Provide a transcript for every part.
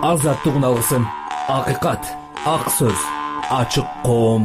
азаттыгын алгысың. Акыйкат, ак сөз, ачык коом.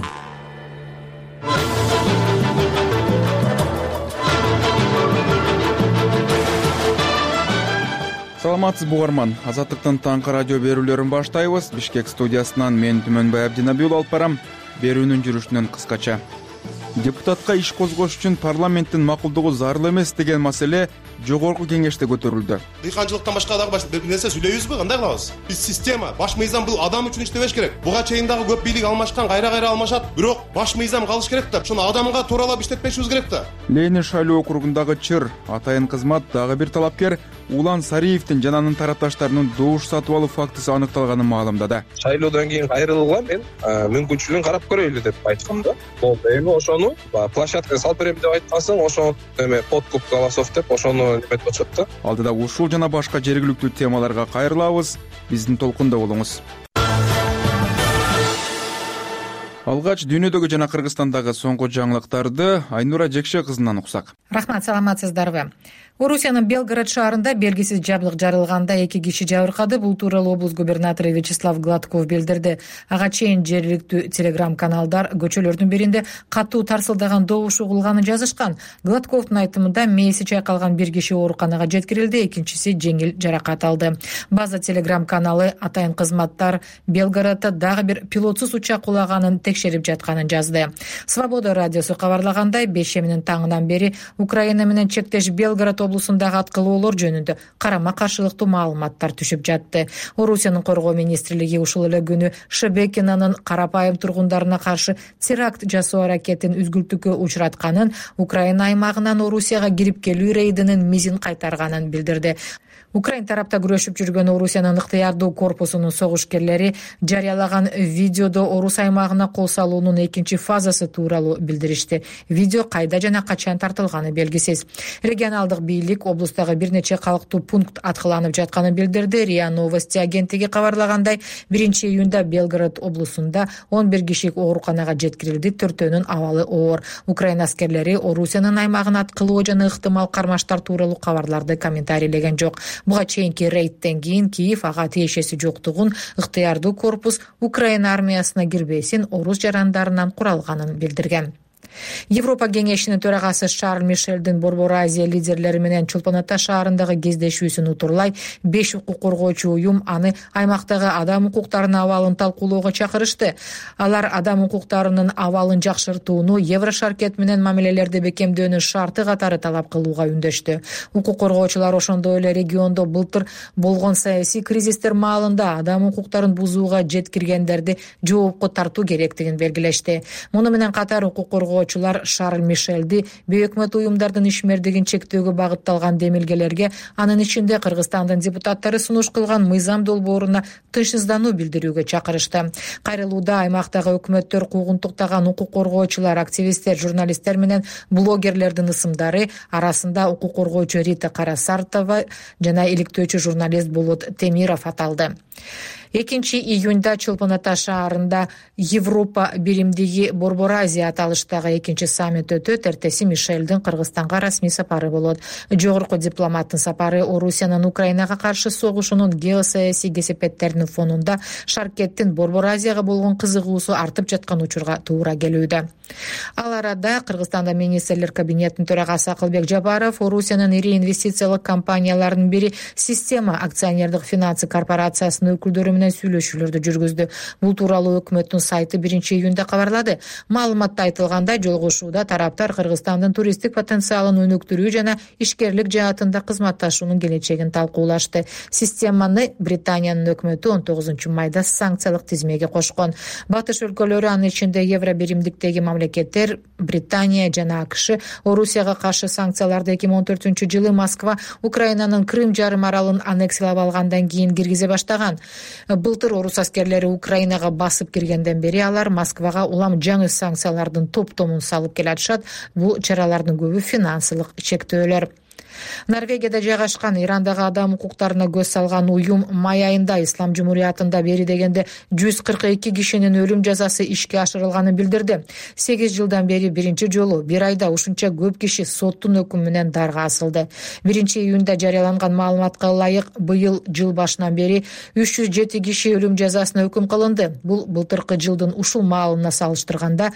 Саламатсыз бугарман. Азаттыктын таңкы радио берүүлөрүн баштайбыз. Бишкек студиясынан мен Түмөнбай Абдинабиул алып барам. Берүүнүн жүрүшүнөн кыскача. Депутатка иш козгош үчүн парламенттин макулдугу зарыл эмес деген маселе жогорку кеңеште көтөрүлдү. Дыйканчылыктан башка дагы бир нерсе сүйлөйбүзбү? Кандай кылабыз? Биз система, баш мыйзам бул адам үчүн иштебеш керек. Буга чейин дагы көп бийлик алмашкан, кайра алмашат. Бирок баш мыйзам калыш керек да. Ошону адамга тууралап иштетпешибиз керек да. Ленин шайлоо округундагы чыр атайын кызмат дагы бир талапкер Улан Сариевдин жана анын тарапташтарынын добуш сатып алуу фактысы аныкталганын маалымдады. Шайлоодон кийин кайрылган мен мүмкүнчүлүгүн карап көрөйлү деп айткам да. Болду. Эми ошону площадкага салып берем деп айткансың, ошону подкуп голосов деп ошону неметип атышат да. Алдыда ушул жана башка жергиликтүү темаларга кайрылабыз. Биздин толкунда болуңуз. Алгач дүйнөдөгү жана Кыргызстандагы соңку жаңылыктарды Айнура Жекше кызынан уксак. Рахмат, саламатсыздарбы? Орусиянын Белгород шаарында белгисиз жабдык жарылганда 2 киши жабыркады. Бул тууралуу облус губернатору Вячеслав Гладков билдирди. Ага чейин жергиликтүү телеграм-каналдар көчөлөрдүн биринде катуу тарсылдаган добуш угулганын жазышкан. Гладковдун айтымында мээси чайкалган бир киши ооруканага жеткирилди, экинчиси жеңил жаракат алды. База телеграм-каналы атайын кызматтар Белгороддо дагы бир пилотсуз учак кулаганын текшерип жатканын жазды. Свобода радиосу кабарлагандай, бейшеминин таңынан бери Украина менен чектеш Белгород облусундагы аткылоолор жөнүндө карама-каршылыктуу маалыматтар түшүп жатты. Орусиянын коргоо министрлиги ушул эле күнү Шебекинанын карапайым тургундарына каршы теракт жасоо аракетин үзгүлтүккө учуратканын, Украина аймагынан Орусияга кирип келүү рейдинин мизин кайтарганын билдирди. Украин тарапта күрөшүп жүргөн Орусиянын ыктыярдуу корпусунун согушкерлери жарыялаган видеодо Орус аймагына кол салуунун экинчи фазасы тууралуу билдиришти. Видео кайда жана качан тартылганы белгисиз. Регионалдык бийлик облустагы бир нече калктуу пункт аткыланып жатканын билдирди. РИА Новости агенттиги кабарлагандай, 1-июнда Белгород облусунда 11 киши ооруканага жеткирилди, 4-өнүн абалы оор. Украин аскерлери Орусиянын аймагына аткылоо жана ыктымал кармаштар тууралуу кабарларды комментарийлеген жок. Буга чейинки рейдтен кийин Киев ага тиешеси жоктугун, ыктыярдуу корпус Украина армиясына кирбесин орус жарандарынан куралганын билдирген. Европа кеңешинин төрагасы Шарль Мишелдин Борбор Азия лидерлери менен Чолпон Ата шаарындагы кездешүүсүн утурлай 5 укук коргоочу уюм аны аймактагы адам укуктарынын абалын талкуулоого чакырышты. Алар адам укуктарынын абалын жакшыртууну Еврошаркет менен мамилелерди бекемдөөнүн шарты катары талап кылууга үндөштү. Укук коргоочулар ошондой эле региондо былтыр болгон саясий кризистер маалында адам укуктарын бузууга жеткиргендерди жоопко тартуу керектигин белгилешти. Муну менен катар укук коргоочулар Шарль Мишелди бейөкмөт уюмдардын ишмердигин чектөөгө багытталган демилгелерге, анын ичинде Кыргызстандын депутаттары сунуш кылган мыйзам долбооруна тынчсыздануу билдирүүгө чакырышты. Кайрылууда аймактагы өкмөттөр куугунтуктаган укук коргоочулар, активисттер, журналисттер менен блогерлердин ысымдары, арасында укук коргоочу Рита Карасартова жана иликтөөчү журналист Болот Темиров аталды. 2-июнда Чолпон Ата шаарында Европа биримдиги Борбор Азия аталыштагы экинчи саммит өтөт. Эртеси Мишелдин Кыргызстанга расмий сапары болот. Жогорку дипломаттын сапары Орусиянын Украинага каршы согушунун геосаясий кесепеттеринин фонунда Шаркеттин Борбор Азияга болгон кызыгуусу артып жаткан учурга туура келүүдө. Ал арада Кыргызстанда министрлер кабинетинин төрагасы Акылбек Жабаров Орусиянын ири инвестициялык компанияларынын бири Система акционердик финансы корпорациясынын өкүлдөрү менен сүйлөшүүлөрдү жүргүздү. Бул тууралуу өкмөттүн сайты 1-июнда кабарлады. Маалыматта айтылгандай, жолугушууда тараптар Кыргызстандын туристтик потенциалын өнүктүрүү жана ишкерлик жаатында кызматташуунун келечегин талкуулашты. Системаны Британиянын өкмөтү 19 майда санкциялык тизмеге кошкон. Батыш өлкөлөрү, анын ичинде Евро биримдиктеги мамлекеттер Британия жана АКШ Орусияга каршы санкцияларды 2014-жылы Москва Украинанын Крым жарым аралын аннексиялап алгандан кийин киргизе баштаган. Былтыр орус аскерлери Украинага басып киргенден бери алар Москвага улам жаңы санкциялардын топтомун салып келатышат. Бул чаралардын көбү финансылык чектөөлөр. Норвегияда жайгашкан Ирандагы адам укуктарына көз салган уюм май айында Ислам Жумурiyatында бери дегенде 142 кишинин өлүм жазасы ишке ашырылганын билдирди. 8 жылдан бери биринчи жолу бир айда ушунча көп киши соттун өкүмү менен дарга асылды. 1-июнда жарыяланган маалыматка ылайык быйыл жыл башынан бери 307 киши өлүм жазасына өкүм кылынды. Бул былтыркы жылдын ушул маалына салыштырганда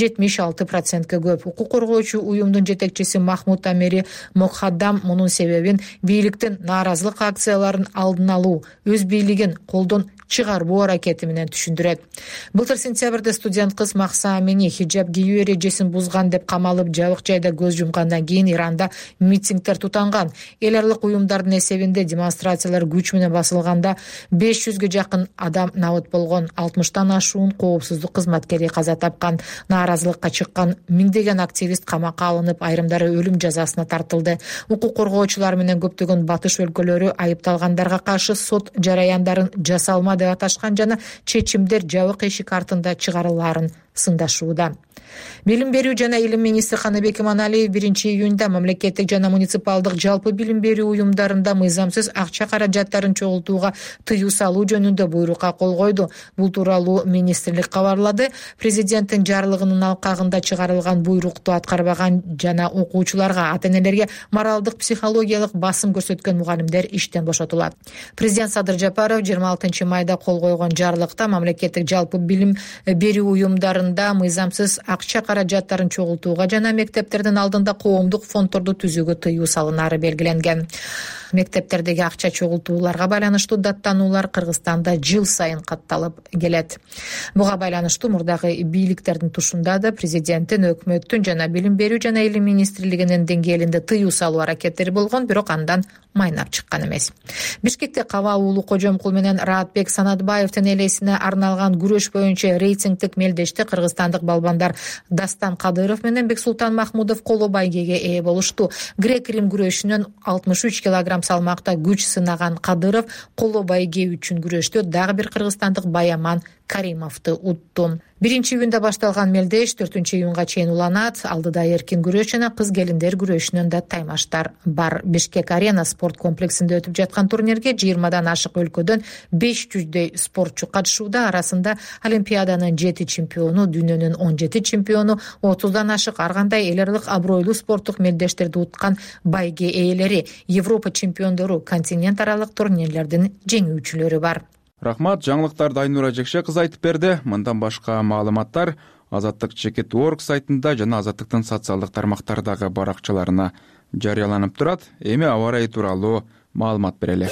76%ке көп. Укук коргоочу уюмдун жетекчиси Махмуд Амери Мохаддам мунун себебин бийликтин нааразылык акцияларын алдын алуу, өз бийлигин колдон чыгарбоо аракети менен түшүндүрөт. Былтыр сентябрда студент кыз Махса Амини хиджаб кийүү эрежесин бузган деп камалып жабык жайда көз жумгандан кийин Иранда митингдер тутанган. Эл аралык уюмдардын эсебинде демонстрациялар күч менен басылганда 500гө жакын адам набыт болгон, 60тан ашуун коопсуздук кызматкери каза тапкан. Нааразылыкка чыккан миңдеген активист камакка алынып, айрымдары өлүм жазасына тартылды. Укук коргоочулар менен көптөгөн батыш өлкөлөрү айыпталгандарга каршы сот жараяндарын жасалма деп аташкан жана чечимдер жабык эшик артында чыгарылаарын сындашууда. Билим берүү жана илим министри Каныбек Иманалиев 1-июнда мамлекеттик жана муниципалдык жалпы билим берүү уюмдарында мыйзамсыз акча каражаттарын чогултууга тыюу салуу жөнүндө буйрукка кол койду. Бул тууралуу министрлик кабарлады. Президенттин жарлыгынын алкагында чыгарылган буйрукту аткарбаган жана окуучуларга, ата-энелерге моралдык, психологиялык басым көрсөткөн мугалимдер иштен бошотулат. Президент Садыр Жапаров 26 майда кол койгон жарлыкта мамлекеттик жалпы билим берүү уюмдарында мыйзамсыз акча каражаттарын чогултууга жана мектептердин алдында коомдук фонддорду түзүүгө тыюу салынары белгиленген. Мектептердеги акча чогултууларга байланыштуу даттануулар Кыргызстанда жыл сайын катталып келет. Буга байланыштуу мурдагы бийликтердин тушунда да президенттин, өкмөттүн жана билим берүү жана илим министрлигинин деңгээлинде тыюу салуу аракеттери болгон, бирок андан майнап чыккан эмес. Бишкекте Каба уулу Кожомкул менен Раатбек Санатбаевдин элесине арналган күрөш боюнча рейтингдик мелдеште кыргызстандык балбандар Дастан Кадыров менен Бексултан Махмудов коло байгеге ээ болушту. Грек-Рим күрөшүнөн 63 килограмм салмакта күч сынаган Кадыров коло байге үчүн күрөштө дагы бир кыргызстандык Баяман Каримовду утту. 1-июнда башталган мелдеш 4-июнга чейин уланат. Алдыда эркин күрөш жана кыз келиндер күрөшүнөн да таймаштар бар. Бишкек Арена спорт комплексинде өтүп жаткан турнирге 20дан ашык өлкөдөн 500дөй спортчу катышууда. Арасында Олимпиаданын 7 чемпиону, дүйнөнүн 17 чемпиону, 30дан ашык ар кандай эл аралык абройлуу спорттук мелдештерди уткан байге ээлери, Европа чемпиондору, континент аралык турнирлердин жеңүүчүлөрү бар. Рахмат, жаңылыктарды Айнура Жекше кыз айтып берди. Мындан башка маалыматтар Азаттык.org сайтында жана Азаттыктын социалдык тармактардагы баракчаларына жарыяланып турат. Эми аба ырайы тууралуу маалымат берели.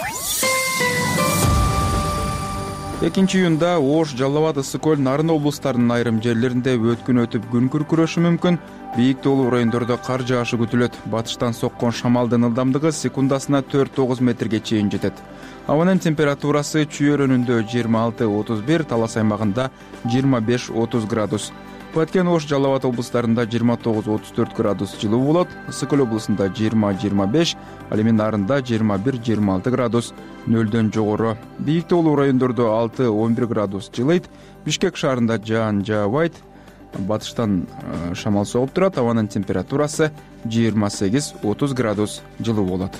2-июнда Ош, Жалал абад, Ысык көл, Нарын облустарынын айрым жерлеринде өткүн өтүп күн күркүрөшү мүмкүн. Бийик тоолуу райондордо кар жаашы күтүлөт. Батыштан соккон шамалдын ылдамдыгы секундасына 4-9 метрге чейин жетет. Абанын температурасы Чүй өрөөнүндө 26-31, Талас аймагында 25-30 градус. Баткен, Ош, Жалал абад облустарында 29-34 градус жылуу болот. Ысык көл облусунда 20-25, ал эми Нарында 21-26 градус нөлдөн жогору. Бийик тоолуу райондордо 6-11 градус жылыйт. Бишкек шаарында жаан жаабайт. Батыштан шамал согуп турат. Абанын температурасы 28-30 градус жылуу болот.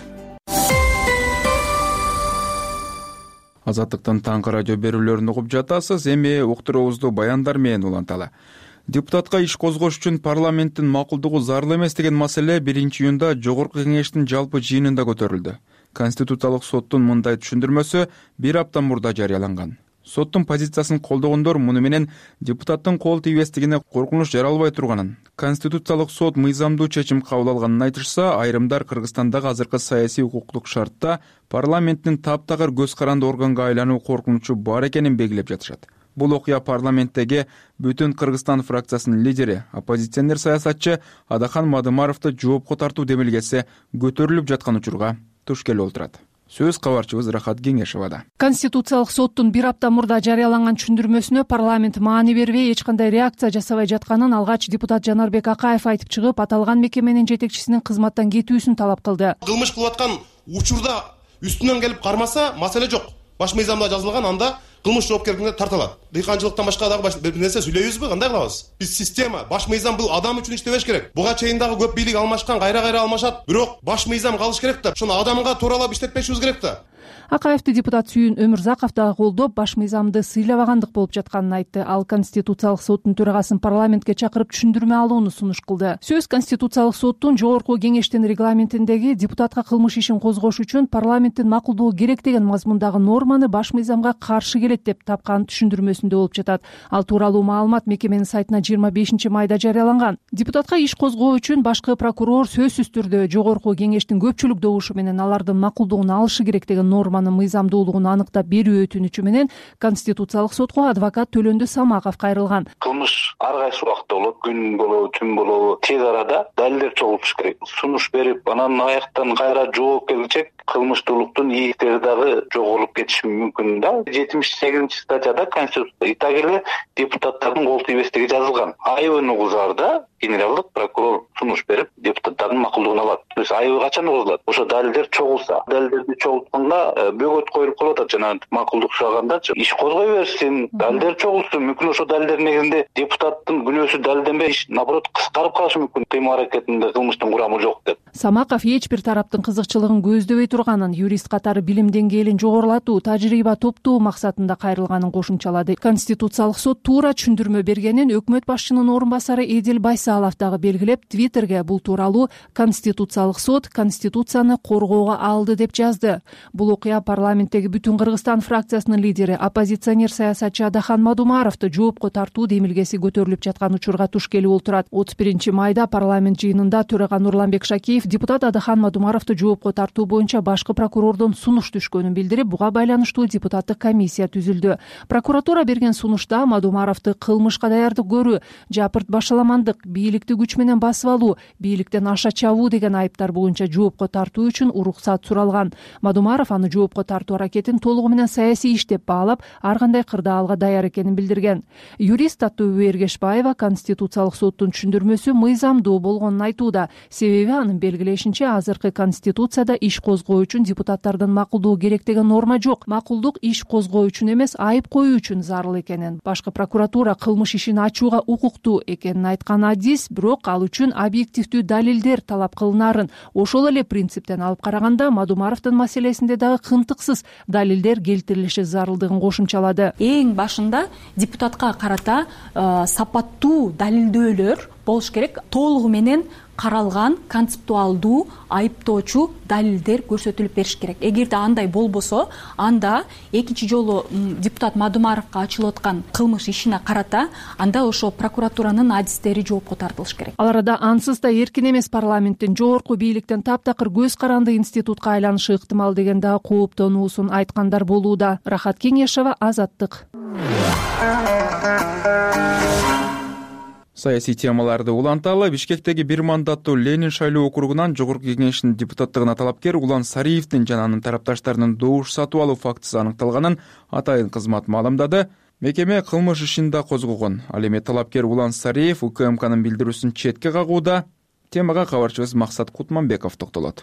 Азаттыктын таңкы радио берүүлөрүн угуп жатасыз. Эми уктуруубузду баяндар менен уланталы. Депутатка иш козгош үчүн парламенттин макулдугу зарыл эмес деген маселе 1-июнда Жогорку кеңештин жалпы жыйынында көтөрүлдү. Конституциялык соттун мындай түшүндүрмөсү бир апта мурда жарыяланган. Соттун позициясын колдогондор муну менен депутаттын кол тийбестигине коркунуч жаралбай турганын, Конституциялык сот мыйзамдуу чечим кабыл алганын айтышса, айрымдар Кыргызстандагы азыркы саясий укуктук шартта парламенттин таптагыр көз каранды органга айлануу коркунучу бар экенин белгилеп жатышат. Бул окуя парламенттеги Бүтүн Кыргызстан фракциясынын лидери, оппозиционер саясатчы Адахан Мадымаровду жоопко тартуу демилгеси көтөрүлүп жаткан учурга туш келип отурат. Сөз кабарчыбыз Рахат Кеңешевада. Конституциялык соттун бир апта мурда жарыяланган түшүндүрмөсүнө парламент маани бербей, эч кандай реакция жасабай жатканын алгач депутат Жанарбек Акаев айтып чыгып, аталган мекеменин жетекчисинин кызматтан кетүүсүн талап кылды. Кылмыш кылып аткан учурда үстүнөн келип кармаса, маселе жок. Баш мыйзамда жазылган, анда кылмыш жоопкерлигине тартылат. Дыйканчылыктан башка дагы бир нерсе сүйлөйбүзбү, кандай кылабыз? Биз система, баш мыйзам бул адам үчүн иштебеш керек. Буга чейин дагы көп бийлик алмашкан, кайра алмашат. Бирок баш мыйзам калыш керек да, ошону адамга тууралап иштетпешибиз керек да. Акаевди депутат Сүйүн Өмүрзаков дагы колдоп, баш мыйзамды сыйлабагандык болуп жатканын айтты. Ал Конституциялык соттун төрагасын парламентке чакырып түшүндүрмө алууну сунуш кылды. Сөз Конституциялык соттун жогорку кеңештин регламентиндеги депутатка кылмыш ишин козгош үчүн парламенттин макулдугу керек деген мазмундагы норманы баш мыйзамга каршы келет деп тапкан түшүндүрмөсүндө болуп жатат. Ал тууралуу маалымат мекеменин сайтына 25 майда жарыяланган. Депутатка иш козгоо үчүн башкы прокурор сөзсүз түрдө жогорку кеңештин көпчүлүк добушу менен алардын макулдугун алышы керек деген норманы мыйзамдуулугун аныктап берүү өтүнүчү менен Конституциялык сотко адвокат Төлөндү Самаков кайрылган. Кылмыш ар кайсы убакта болот, күн болобу, түн болобу, тез арада далилдер чогултуш керек. Сунуш берип, анан аяктан кайра жооп келчек кылмыштуулуктун ийгиктери дагы жогорулуп кетиши мүмкүн да. 78 статьяда Конституцияда итак эле депутаттардын кол тийбестиги жазылган. Айыбын угузаарда генералдык прокурор сунуш берип, депутаттардын макулдугун алат. То есть айыбы качан угузулат? Ошо далилдер чогулса. Далилдерди чогултканга бөгөт коюлуп калып атат. Жана макулдук сурагандачы иш козгой берсин, далилдер чогултsun. Мүмкүн ошо далилдер негизинде депутаттын күнөөсү далилденбей, наоборот кыскарып калышы мүмкүн. Кыймыл аракетинде кылмыштын курамы жок деп. Самаков эч бир тараптын кызыкчылыгын көздөбөй турганын, юрист катары билим деңгээлин жогорулатуу, тажрыйба топтоо максатында кайрылганын кошумчалады. Конституциялык сот туура түшүндүрмө бергенин өкмөт башчынын орун басары Эдил Байсалов дагы белгилеп, Твиттерге бул тууралуу Конституциялык сот Конституцияны коргоого алды деп жазды. Бул окуя парламенттеги Бүтүн Кыргызстан фракциясынын лидери, оппозиционер саясатчы Адахан Мадумаровду жоопко тартуу демилгеси көтөрүлүп жаткан учурга туш келип отурат. 31 майда парламент жыйынында төрага Нурланбек Шакиев депутат Адахан Мадумаровду жоопко тартуу боюнча башкы прокурордон сунуш түшкөнүн билдирип, буга байланыштуу депутаттык комиссия түзүлдү. Прокуратура берген сунушта Мадумаровду кылмышка даярдык көрүү, жапырт башаламандык, бийликти күч менен басып алуу, бийликтен аша чабуу деген айыптар боюнча жоопко тартуу үчүн уруксат суралган. Мадумаров аны жоопко тартуу аракетин толугу менен саясий иш деп баалап, ар кандай кырдаалга даяр экенин билдирген. Юрист Аттуу Эргешбаева Конституциялык соттун түшүндүрмөсү мыйзамдуу болгонун айтууда. Себеби анын белгилешинче азыркы Конституцияда иш козгоо үчүн депутаттардын макулдугу керек деген норма жок. Макулдук иш козгоо үчүн эмес, айып коюу үчүн зарыл экенин. Башкы прокуратура кылмыш ишин ачууга укуктуу экенин айткан адис, бирок ал үчүн объективдүү далилдер талап кылынарын, ошол эле принциптен алып караганда Мадумаровдун маселесинде дагы кымтыксыз далилдер келтирилиши зарылдыгын кошумчалады. Эң башында депутатка карата сапаттуу далилдөөлөр болуш керек. Толугу менен каралган концептуалдуу айыптоочу далилдер көрсөтүлүп бериш керек. Эгерде андай болбосо, анда экинчи жолу депутат Мадумаровго ачылып аткан кылмыш ишине карата анда ошо прокуратуранын адистери жоопко тартылыш керек. Ал арада ансыз да эркин эмес парламенттин жогорку бийликтен таптакыр көз каранды институтка айланышы ыктымал деген дагы кооптонуусун айткандар болууда. Рахат Кеңешева, Азаттык. Саясий темаларды уланталы Бишкектеги бир мандаттуу Ленин шайлоо округунан жогорку кеңештин депутаттыгына талапкер Улан Сариевдин жана анын тарапташтарынын добуш сатып алуу фактысы аныкталганын атайын кызмат маалымдады. Мекеме кылмыш ишин да козгогон. Ал эми талапкер Улан Сариев УКМКнын билдирүүсүн четке кагууда. Темага кабарчыбыз Максат Кутманбеков токтолот.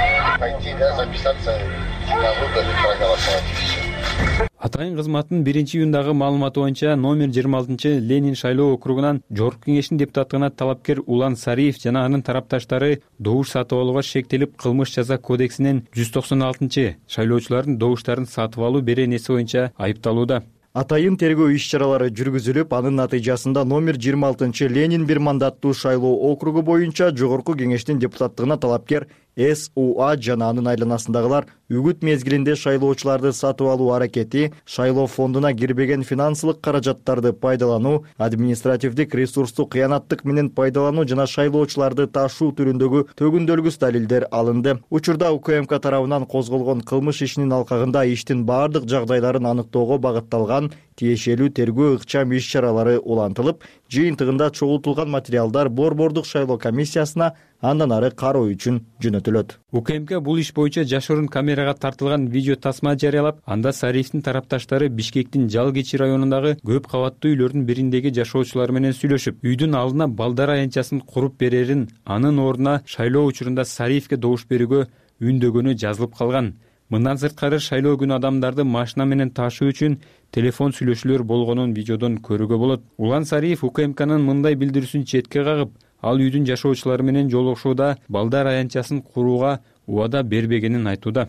Атайын кызматтын 1-июндагы маалыматы боюнча номер 26 Ленин шайлоо округунан жогорку кеңештин депутаттыгына талапкер Улан Сариев жана анын тарапташтары добуш сатып алууга шектелип, кылмыш жаза кодексинин 196 шайлоочулардын добуштарын сатып алуу беренеси боюнча айыпталууда. Атайын тергөө иш-чаралары жүргүзүлүп, анын натыйжасында номер 26 Ленин бир мандаттуу шайлоо округу боюнча жогорку кеңештин депутаттыгына талапкер СУА жана анын айланасындагылар үгүт мезгилинде шайлоочуларды сатып алуу аракети, шайлоо фондуна кирбеген финансылык каражаттарды пайдалануу, административдик ресурсту кыянаттык менен пайдалануу жана шайлоочуларды ташуу түрүндөгү төгүндөлгүс далилдер алынды. Учурда УКМК тарабынан козголгон кылмыш ишинин алкагында иштин бардык жагдайларын аныктоого багытталган тиешелүү тергөө ыкчам иш-чаралары улантылып, жыйынтыгында чогултулган материалдар борбордук шайлоо комиссиясына андан ары кароо үчүн жөнөтүлөт. УКМК бул иш боюнча жашыруун камерага тартылган видео тасма жарыялап, анда Сариевдин тарапташтары Бишкектин Жалгичи районундагы көп кабаттуу үйлөрдүн бириндеги жашоочулар менен сүйлөшүп, үйдүн алдына балдар аянтчасын куруп берерин, анын ордуна шайлоо учурунда Сариевге добуш берүүгө үндөгөнү жазылып калган. Мындан сырткары шайлоо күнү адамдарды машина менен ташуу үчүн телефон сүйлөшүүлөр болгонун видеодон көрүүгө болот. Улан Сариев УКМКнын мындай билдирүүсүн четке кагып, ал үйдүн жашоочулары менен жолугушууда балдар аянтчасын курууга убада бербегенин айтууда.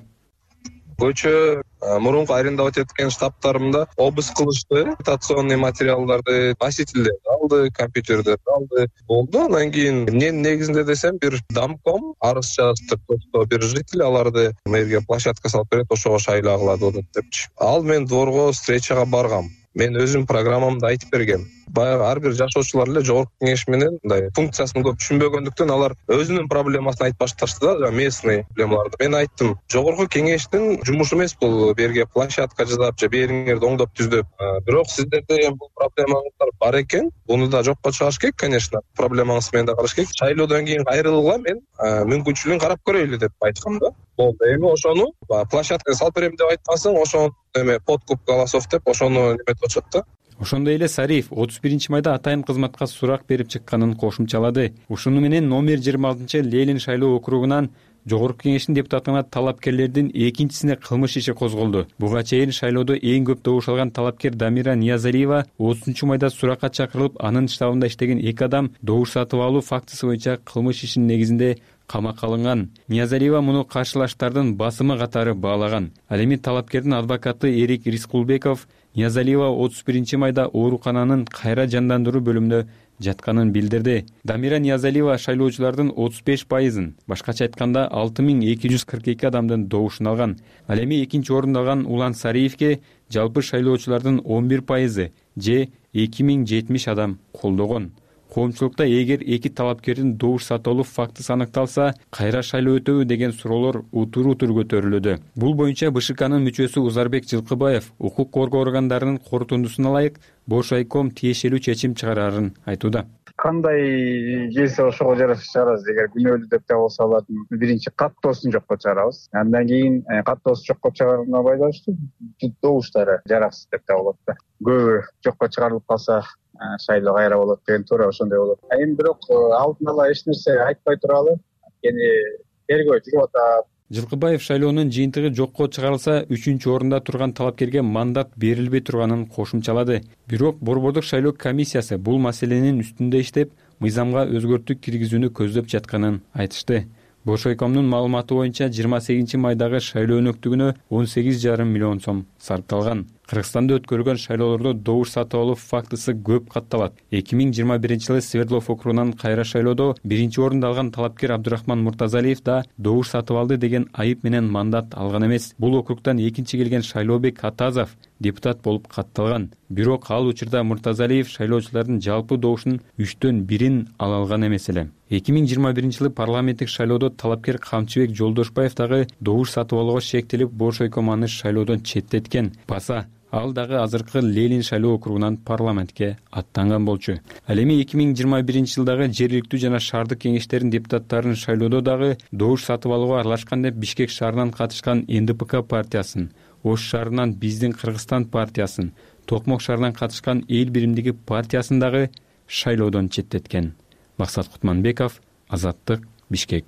Көчө мурунку арендовать эткен штабтарымда обыск кылышты, агитационный материалдарды, носительдерди алды, компьютердерди алды. Болду. Анан кийин эмненин негизинде десем, бир домком арыз жазыптыр, что бир житель аларды мэрге площадка салып берет, ошого шайлоо кылады депчи. Ал мен дворго встречага баргам. Мен өзүм программамда айтып бергем. Баягы ар бир жашоочулар эле жогорку кеңеш менен мындай функциясын көп түшүнбөгөндүктөн алар өзүнүн проблемасын айтып башташты да, местный проблемаларды. Мен айттым, жогорку кеңештин жумушу эмес бул берге площадка жасап же бериңерди оңдоп түздөп. Бирок сиздерде эми бул проблемаңыздар бар экен. Буну да жокко чыгарыш керек, конечно. Проблемаңыз менен да караш керек. Шайлоодон кийин кайрылууга мен мүмкүнчүлүгүн карап көрөйлү деп айткам да. Болду. Эми ошону площадка салып берем деп айткансың, ошону подкуп голосов деп ошону неметип атышат да. Ошондой эле Сариев 31 майда атайын кызматка сурак берип чыкканын кошумчалады. Ушуну менен номер 26-Ленин шайлоо округунан жогорку кеңештин депутатына талапкерлердин экинчисине кылмыш иши козголду. Буга чейин шайлоодо эң көп добуш алган талапкер Дамира Ниязалиева 30 майда суракка чакырылып, анын штабында иштеген 2 адам добуш сатып алуу фактысы боюнча кылмыш ишинин негизинде камакка алынган. Ниязалиева муну каршылаштардын басымы катары баалаган. Ал эми талапкердин адвокаты Эрик Рискулбеков Ниязалиева 31 майда оорукананын кайра жандандыруу бөлүмүндө жатканын билдирди. Дамира Ниязалиева шайлоочулардын 35%, башкача айтканда 6242 адамдын добушун алган. Ал эми экинчи орунду алган Улан Сариевке жалпы шайлоочулардын 11% же 2070 адам колдогон. Коомчулукта эгер 2 талапкердин добуш сатып алуу фактысы аныкталса, кайра шайлоо өтөбү деген суроолор утур-утур көтөрүлүүдө. Бул боюнча БШКнын мүчөсү Узарбек Жылкыбаев укук коргоо органдарынын корутундусуна ылайык Бошайком тиешелүү чечим чыгарарын айтууда. Кандай келсе ошого жараша чыгарабыз. Эгер күнөөлүү деп табылса алардын биринчи каттоосун жокко чыгарабыз. Андан кийин каттоосу жокко чыгарууна байланыштуу добуштары жараксыз деп табылат да. Көбү жокко чыгарылып калса шайлоо кайра болот деген туура ошондой болот. Эми бирок алдын ала эч нерсе айтпай туралы, кени тергөө жүрүп атат. Жылкыбаев шайлоонун жыйынтыгы жокко чыгарылса, 3-орунда турган талапкерге мандат берилбей турганын кошумчалады. Бирок Борбордук шайлоо комиссиясы бул маселенин үстүндө иштеп, мыйзамга өзгөртүү киргизүүнү көздөп жатканын айтышты. Бошойкомдун маалыматы боюнча 28 майдагы шайлоо өнөктүгүнө 18,5 миллион сом сарпталган. Кыргызстанда өткөрүлгөн шайлоолордо добуш сатып алуу фактысы көп катталат. 2021-жылы Свердлов округунан кайра шайлоодо 1-орунду алган талапкер Абдурахман Муртазалиев да добуш сатып алды деген айып менен мандат алган эмес. Бул округтан экинчи келген Шайлообек Атазов депутат болуп катталган. Бирок ал учурда Муртазалиев шайлоочулардын жалпы добушунун 1/3 ала алган эмес эле. 2021-жылы парламенттик шайлоодо талапкер Камчыбек Жолдошбаев дагы добуш сатып алууга шектелип, Бошойком аны шайлоодон четтеткен. Баса ал дагы азыркы Ленин шайлоо округунан парламентке аттанган болчу. Ал эми 2021-жылдагы жергиликтүү жана шаардык кеңештердин депутаттарын шайлоодо дагы добуш сатып алууга аралашкан деп Бишкек шаарынан катышкан НДПК партиясын, Ош шаарынан Биздин Кыргызстан партиясын, Токмок шаарынан катышкан Эл биримдиги партиясын дагы шайлоодон четтеткен. Максат Кутманбеков, Азаттык, Бишкек.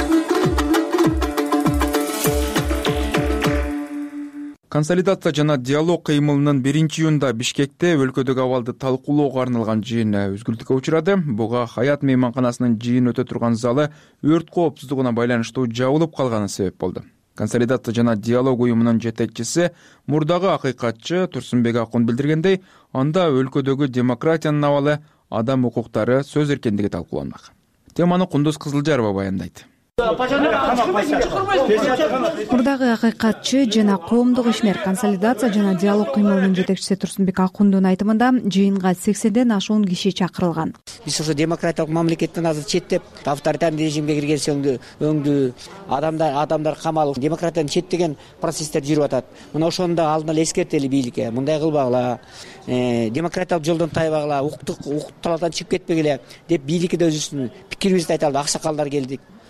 Консолидация жана диалог кыймылынын 1-июнда Бишкекте өлкөдөгү абалды талкуулоого арналган жыйын үзгүлтүккө учурады. Буга Хаят мейманканасынын жыйын өтө турган залы өрт коопсуздугуна байланыштуу жабылып калганы себеп болду. Консолидация жана диалог уюмунун жетекчиси, мурдагы акыйкатчы Турсунбек Акун билдиргендей, анда өлкөдөгү демократиянын абалы, адам укуктары, сөз эркиндиги талкууланмак. Теманы Кундуз Кызылжарова баяндайт. Мурдагы акыйкатчы жана коомдук ишмер консолидация жана диалог кыймылынын жетекчиси Турсунбек Акундун айтымында жыйынга 80ден ашуун киши чакырылган. Биз ошо демократиялык мамлекеттен азыр четтеп, авторитарный режимге кирген өңдүү адамдар камалып, демократияны четтеген процесстер жүрүп атат. Мына ошону да алдын ала эскертели бийликке. Мындай кылбагыла, демократиялык жолдон тайбагыла, укук талаптан чыгып кетпегиле деп бийликке да өзүбүздүн пикирибизди айта алдык. Аксакалдар келдик.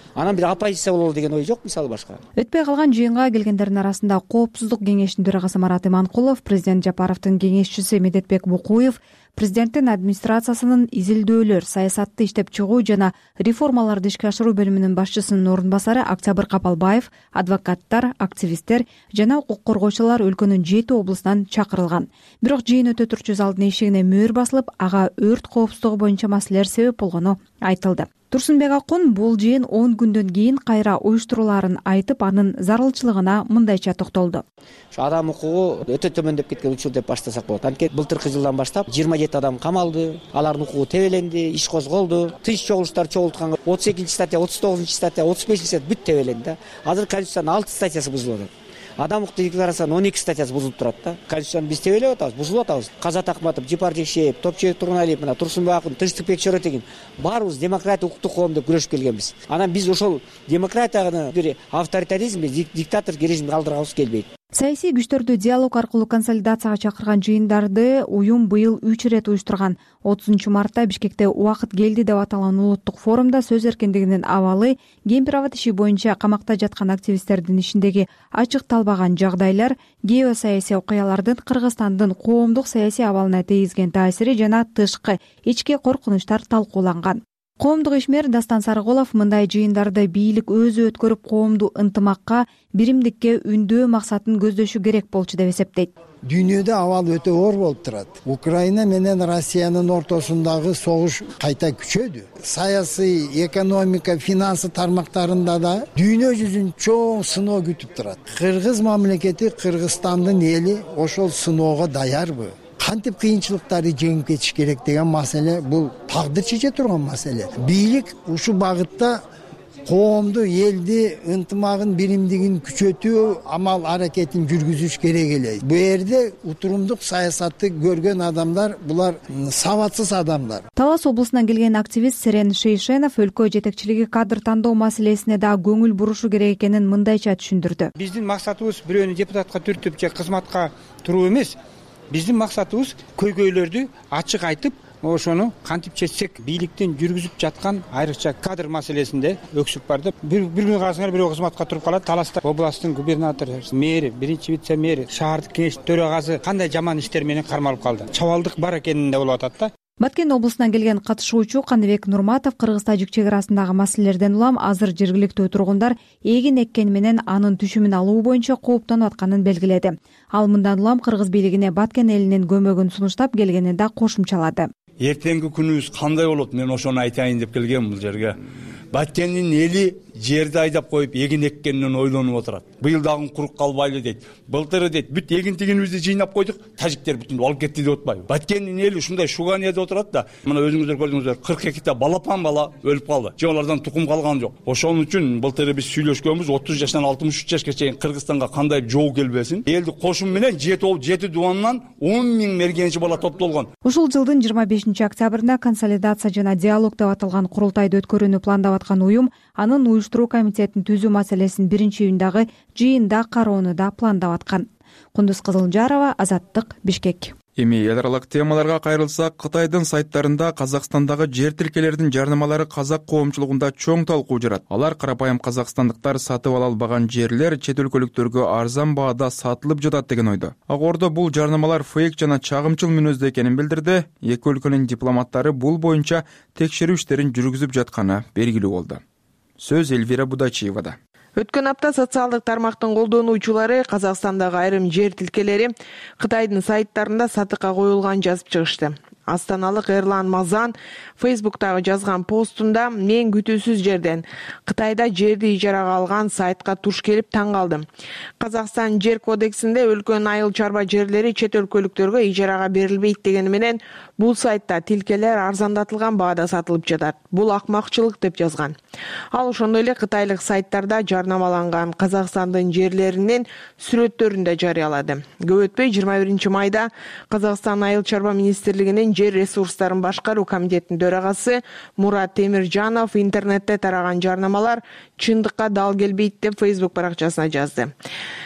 анан бир оппозиция бололу деген ой жок мисалы башка. Өтпөй калган жыйынга келгендердин арасында Коопсуздук кеңешинин төрагасы Марат Иманкулов, президент Жапаровдун кеңешчиси Медетбек Букуев, президенттин администрациясынын изилдөөлөр, саясатты иштеп чыгуу жана реформаларды ишке ашыруу бөлүмүнүн башчысынын орун басары Октябрь Капалбаев, адвокаттар, активисттер жана укук коргоочулар өлкөнүн 7 облусунан чакырылган. Бирок жыйын өтө турчу залдын эшигине мөөр басылып, ага өрт коопсуздугу боюнча маселелер себеп болгону айтылды. Турсунбек Акун бул жыйын 10 күндөн кийин кайра уюштурулаарын айтып, анын зарылчылыгына мындайча токтолду. Ошо адам укугу өтө төмөндөп кеткен учур деп баштасак болот. Анткени былтыркы жылдан баштап 27 адам камалды, алардын укугу тебеленди, иш козголду, тынч чогулуштар чогултканга 32 статья, 39 статья, 35 статья бүт тебеленди да. Азыр Конституциянын 6 статьясы бузулуп атат. Адам укук декларациясынын 12 статьясы бузулуп турат да. Конституцияны биз тебелеп атабыз, бузулуп атабыз. Казат Акматов, Жипар Жекшеев, Топчебек Туруналиев, мына Турсунбек Акун, Тынчтыкбек Чоротегин баарыбыз демократия, укуктук коом деп күрөшүп келгенбиз. Анан биз ошол демократияны бир авторитаризмди, диктатордук режимди калтыргыбыз келбейт. Саясий күчтөрдү диалог аркылуу консолидацияга чакырган жыйындарды уюм быйыл 3 ирет уюштурган. 30-мартта Бишкекте убакыт келди деп аталган улуттук форумда сөз эркиндигинин абалы, кемпир-абад иши боюнча камакта жаткан активисттердин ишиндеги ачыкталбаган жагдайлар, геосаясий окуялардын Кыргызстандын коомдук саясий абалына тийгизген таасири жана тышкы ички коркунучтар талкууланган. Коомдук ишмер Дастан Сарыгулов мындай жыйындарды бийлик өзү өткөрүп, коомду ынтымакка, биримдикке үндөө максатын көздөшү керек болчу деп эсептейт. Дүйнөдө абал өтө оор болуп турат. Украина менен Россиянын ортосундагы согуш кайта күчөдү. Саясий, экономика, финансы тармактарында да дүйнө жүзүн чоң сыноо күтүп турат. Кыргыз мамлекети, Кыргызстандын эли ошол сыноого даярбы? Кантип кыйынчылыктарды жеңип кетиш керек деген маселе бул тагдыр чече турган маселе. Бийлик ушул багытта коомду, элди ынтымагын, биримдигин күчөтүү амал аракетин жүргүзүш керек эле. Бу жерде утурумдук саясатты көргөн адамдар, булар сабатсыз адамдар. Талас облусунан келген активист Серен Шейшенов өлкө жетекчилиги кадр тандоо маселесине да көңүл бурушу керек экенин мындайча түшүндүрдү. Биздин максатыбыз бирөөнү депутатка түртүп же кызматка туруу эмес. Биздин максатыбыз көйгөйлөрдү ачык айтып, ошону кантип чечсек, бийликтин жүргүзүп жаткан айрыкча кадр маселесинде өксүк бар да. Бир күн карасаңар бирөө кызматка туруп калат. Таласта областтын губернатору, мэри, биринчи вице-мэри, шаардык кеңештин төрагасы кандай жаман иштер менен кармалып калды. Чабалдык бар экенинде болуп атат да. Баткен облусунан келген катышуучу Каныбек Нурматов Кыргыз-Тажик чек арасындагы маселелерден улам азыр жергиликтүү тургундар эгин эккени менен анын түшүмүн алуу боюнча кооптонуп атканын белгиледи. Ал мындан улам Кыргыз бийлигине Баткен элинин көмөгүн сунуштап келгенин да кошумчалады. Эртеңки күнүбүз кандай болот, мен ошону айтайын деп келгем бул жерге. Баткендин эли жерди айдап коюп эгин эккенинен ойлонуп отурат. Быйыл дагы курук калбайлы дейт. Былтыры дейт, бүт эгин тигинибизди жыйнап койдук, тажиктер бүтүн алып кетти деп атпайбы? Баткендин эли ушундай шуганияда отурат да. Мына өзүңүздөр көрдүңүздөр, 42 та балапан бала өлүп калды. Же алардан тукум калган жок. Ошон үчүн былтыры биз сүйлөшкөнбүз, 30 жаштан 63 жашка чейин Кыргызстанга кандай жоо келбесин. Элди кошум менен 7 дубандан 10 000 мергенчи бала топтолгон. Ушул жылдын 25 октябрында консолидация жана диалог деп аталган курултайды өткөрүүнү пландап аткан уюм анын уюштуруу комитетин түзүү маселесин 1-июндагы жыйында кароону да пландап аткан. Кундуз Кызылжарова, Азаттык, Бишкек. Эми эл аралык темаларга кайрылсак, Кытайдын сайттарында Казакстандагы жер тилкелердин жарнамалары казак коомчулугунда чоң талкуу жарат. Алар карапайым казакстандыктар сатып ала албаган жерлер чет өлкөлүктөргө арзан баада сатылып жатат деген ойдо. Акордо бул жарнамалар фейк жана чагымчыл мүнөздө экенин билдирди. Эки өлкөнүн дипломаттары бул боюнча текшерүү иштерин жүргүзүп жатканы белгилүү болду. Сөз Эльвира Будачиевада. Өткөн апта социалдык тармактын колдонуучулары Казакстандагы айрым жер тилкелери Кытайдын сайттарында сатыкка коюлган жазып чыгышты. Астаналык Эрлан Мазан Фейсбуктагы жазган постунда мен күтүүсүз жерден Кытайда жерди ижарага алган сайтка туш келип таң калдым. Казакстан жер кодексинде өлкөнүн айыл чарба жерлери чет өлкөлүктөргө ижарага берилбейт дегени менен бул сайтта тилкелер арзандатылган баада сатылып жатат. Бул акмакчылык деп жазган. Ал ошондой эле кытайлык сайттарда жарнамаланган Казакстандын жерлеринин сүрөттөрүн да жарыялады. Көп өтпөй 21 майда Казакстан айыл чарба министрлигинин жер ресурстарын башкаруу комитетинин төрагасы Мурат Темиржанов интернетте тараган жарнамалар чындыкка дал келбейт деп Facebook баракчасына жазды.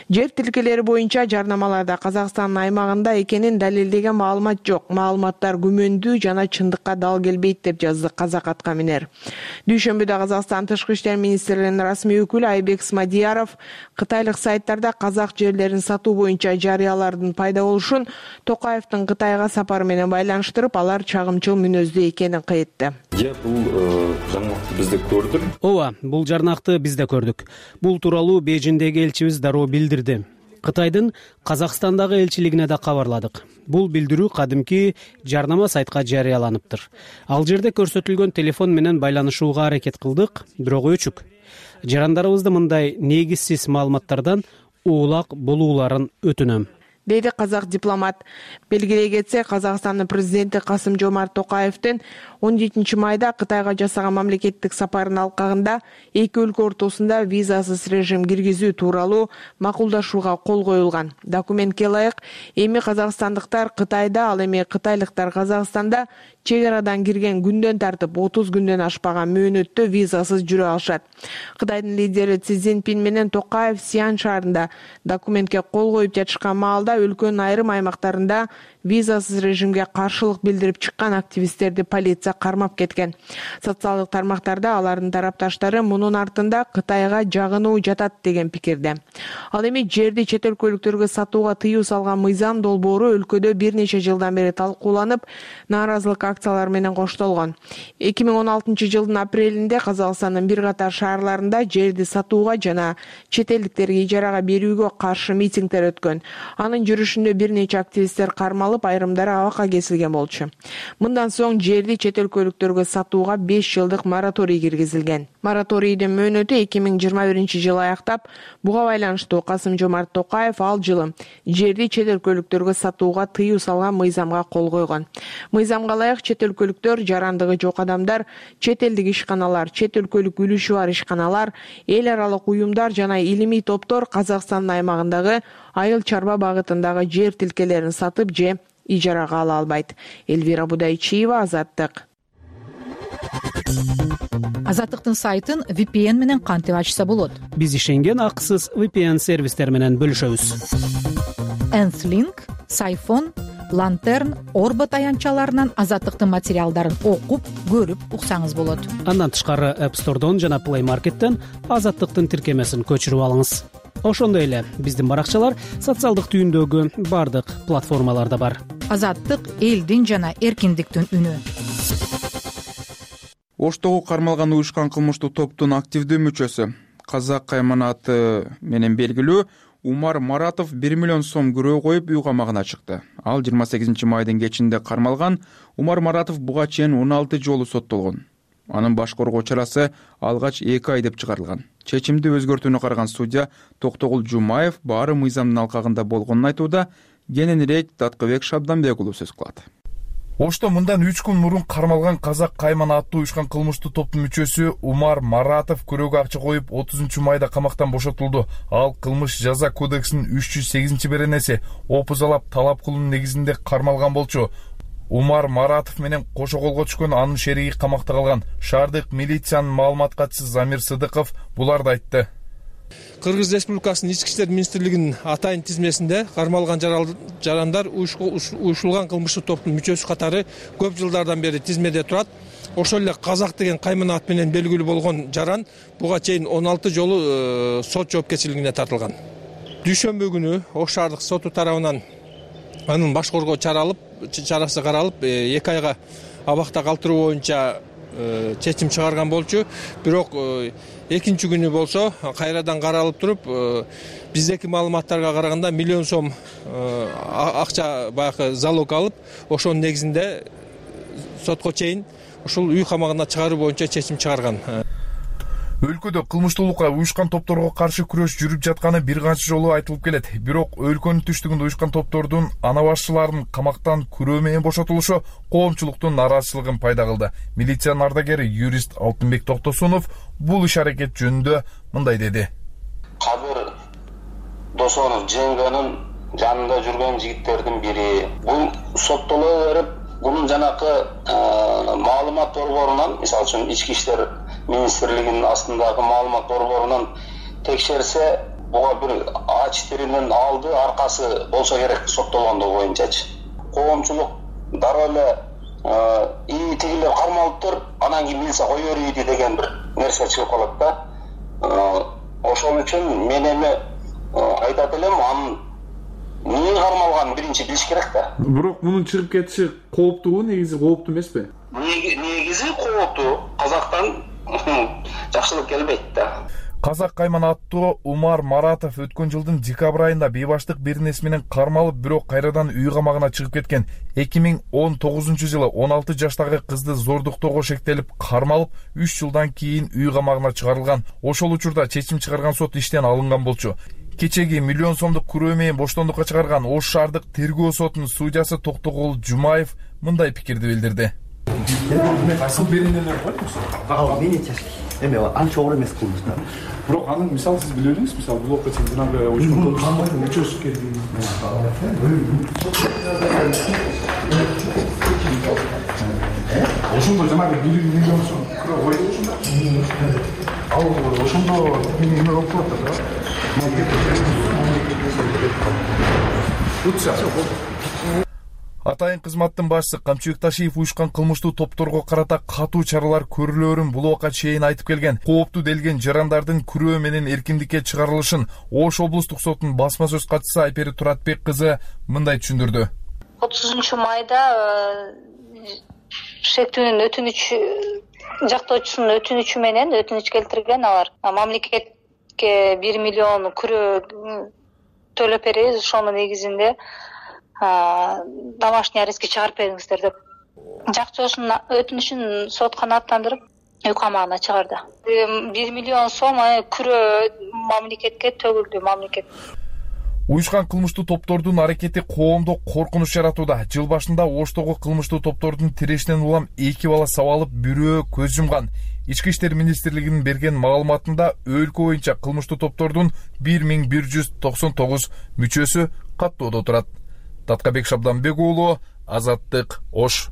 Жер тилкелери боюнча жарнамаларда Казакстандын аймагында экенин далилдеген маалымат жок. Маалыматтар күмөндүү жана чындыкка дал келбейт деп жазды Казак Атка Минер. Дүйшөмбүдө Казакстан Тышкы иштер министрлигинин расмий өкүлү Айбек Смадияров кытайлык сайттарда казак жерлерин сатуу боюнча жарыялардын пайда болушун Токаевдин Кытайга сапары менен байланыштырып, алар чагымчыл мүнөздүү экенин кайтты. Бул жарнакты биз да көрдүк. Ооба, бул жарнакты биз да көрдүк. Бул тууралуу Бейжиңдеги элчибиз дароо билдирди. Кытайдын Казакстандагы элчилигине да кабарладык. Бул билдирүү кадимки жарнама сайтка жарыяланыптыр. Ал жерде көрсөтүлгөн телефон менен байланышууга аракет кылдык, бирок өчүк. Жарандарыбызды мындай негизсиз маалыматтардан улак болууларын өтүнөм, дейди казак дипломат. Белгилей кетсек, Казакстандын президенти Касым-Жомарт Токаевдин 17 майда Кытайга жасаган мамлекеттик сапарынын алкагында эки өлкө ортосунда визасыз режим киргизүү тууралуу макулдашууга кол коюлган. Документке ылайык, эми казакстандыктар Кытайда, ал эми кытайлыктар Казакстанда чек арадан кирген күндөн тартып 30 күндөн ашпаган мөөнөттө визасыз жүрө алышат. Кытайдын лидери Си Цзиньпин менен Токаев Сиан шаарында документке кол коюп жатышкан маалда өлкөнүн айрым аймактарында визасыз режимге каршылык билдирип чыккан активисттерди полиция кармап кеткен. Социалдык тармактарда алардын тарапташтары мунун артында Кытайга жагынуу жатат деген пикирде. Ал эми жерди чет өлкөлүктөргө сатууга тыюу салган мыйзам долбоору өлкөдө бир нече жылдан бери талкууланып, нааразылык акциялар менен коштолгон. 2016 жылдын апрелинде Казакстандын бир катар шаарларында жерди сатууга жана чет элдиктерге ижарага берүүгө каршы митингдер өткөн. Анын жүрүшүндө бир нече активисттер кармалып, айрымдары абакка кесилген болчу. Мындан соң жерди чет өлкөлүктөргө сатууга 5 жылдык мораторий киргизилген. Мораторийдин мөөнөтү 2021 жылы аяктап, буга байланыштуу Касым-Жомарт Токаев ал жылы жерди чет өлкөлүктөргө сатууга тыюу салган мыйзамга кол койгон. Мыйзамга ылайык чет өлкөлүктөр, жарандыгы жок адамдар, чет элдик ишканалар, чет өлкөлүк үлүшү бар ишканалар, эл аралык уюмдар жана илимий топтор Казакстандын аймагындагы айыл чарба багытындагы жер тилкелерин сатып же ижарага ала албайт. Элвира Будайчиева, Азаттык. Азаттыктын сайтын VPN менен кантип ачса болот? Биз ишенген акысыз VPN сервистер менен бөлүшөбүз. Nth-Link, Сайфон, Lantern, Орбо таянчаларынан Азаттыктын материалдарын окуп, көрүп уксаңыз болот. Андан тышкары App Store'дон жана Play Market'тен Азаттыктын тиркемесин көчүрүп алыңыз. Ошондой эле биздин баракчалар социалдык түйүндөгү бардык платформаларда бар. Азаттык элдин жана эркиндиктин үнү. Оштогу кармалган уюшкан кылмыштуу топтун активдүү мүчөсү, казак кайманаты менен белгилүү Умар Маратов 1 миллион сом күрөө коюп үй камагына чыкты. Ал 28 майдын кечинде кармалган. Умар Маратов буга чейин 16 жолу соттолгон. Анын баш коргоо чарасы алгач 2 ай деп чыгарылган. Чечимди өзгөртүүнү караган судья Токтогул Жумаев баары мыйзамдын алкагында болгонун айтууда. Кененирээк Таткыбек Шабданбек уулу сөз кылат. Ошто мындан 3 күн мурун кармалган казак кайманаттуу уюшкан кылмыштуу топтун мүчөсү Умар Маратов күрөөгө акча коюп 30 майда камактан бошотулду. Ал кылмыш жаза кодексинин 308-беренеси опузалап талап кылуунун негизинде кармалган болчу. Умар Маратов менен кошо колго түшкөн анын шериги камакта калган. Шаардык милициянын маалымат катчысы Замир Сыдыков буларды айтты. Кыргыз Республикасынын Ички иштер министрлигинин атайын тизмесинде кармалган жарандар уюшулган кылмыштуу топтун мүчөсү катары көп жылдардан бери тизмеде турат. Ошол эле казак деген кайманат менен белгилүү болгон жаран буга чейин 16 жолу сот жоопкерчилигине тартылган. Дүйшөмбү күнү Ош шаардык соту тарабынан анын баш коргоо чарасы каралып 2 айга абакта калтыруу боюнча чечим чыгарган болчу. Бирок экинчи күнү болсо кайрадан каралып туруп, биздеки маалыматтарга караганда 1 миллион сом акча баягы залог алып, ошонун негизинде сотко чейин ушул үй камагына чыгаруу боюнча чечим чыгарган. Өлкөдө кылмыштуулукка уюшкан топторго каршы күрөш жүрүп жатканы бир канча жолу айтылып келет. Бирок өлкөнүн түштүгүндө уюшкан топтордун ана башчыларынын камактан күрөө менен бошотулушу коомчулуктун нааразычылыгын пайда кылды. Милициянын ардагери юрист Алтынбек Токтосунов бул иш аракет жөнүндө мындай деди. Кадыр Досонов Женганын жанында жүргөн жигиттердин бири. Бул соттоло берип, бунун жанакы маалымат борборунан, мисалы үчүн Ички иштер министрлигинин астындагы маалымат борборунан текшерсе, буга бир ач теринен алды аркасы болсо керек соттолгондугу боюнчачы. Коомчулук дароо эле тигилер кармалыптыр, анан кийин милиция кое берийди деген бир нерсе чыгып калат да. Ошол үчүн мен эми айтат элем, анын эмне кармалганын биринчи билиш керек да. Бирок мунун чыгып кетиши кооптуу, негизи кооптуу эмеспи? Негизи кооптуу. Казактан жакшылык келбейт да. Казак кайман аттуу Умар Маратов өткөн жылдын декабрь айында бейбаштык беренеси менен кармалып, бирок кайрадан үй камагына чыгып кеткен. 2019-жылы 16 жаштагы кызды зордуктоого шектелип кармалып, 3 жылдан кийин үй камагына чыгарылган. Ошол учурда чечим чыгарган сот иштен алынган болчу. Кечеги миллион сомдук күрөө менен боштондукка чыгарган Ош шаардык тергөө сотунун судьясы Токтогул Жумаев мындай пикирди билдирди. Кайсыл беренелер бар мисалы? Менин чачки. Эми анча оор эмес кылмыш да. Бирок анын мисалы сиз биле элеңиз, мисалы бул окуя сен жанагы мүчөсү келди. Ошондо жанагы 1 миллион сом күрөө койду ошондо. Ал ошондо эме болуп атат да. Атайын кызматтын башчысы Камчыбек Ташиев уюшкан кылмыштуу топторго карата катуу чаралар көрүлөөрүн бул убакка чейин айтып келген. Кооптуу делген жарандардын күрөө менен эркиндикке чыгарылышын Ош облустук сотунун басма сөз катчысы Айпери Туратбек кызы мындай түшүндүрдү. 30-майда шектүүнүн жактоочусунун өтүнүчү менен өтүнүч келтирген алар. Мамлекетке 1 миллион күрөө төлөп беребиз, ошонун негизинде домашний арестке чыгарып бериңиздер деп жактоочусунун өтүнүчүн сот канааттандырып үй камагына чыгарды. 1 миллион сом күрөө мамлекетке төгүлдү. Мамлекет Уюшкан кылмыштуу топтордун аракети коомдо коркунуч жаратууда. Жыл башында Оштогу кылмыштуу топтордун тирешинен улам 2 бала сабалып, бирөө көз жумган. Ички иштер министрлигинин берген маалыматында өлкө боюнча кылмыштуу топтордун 1199 мүчөсү каттоодо турат. Таткабек Шабданбек уулу, Азаттык, Ош.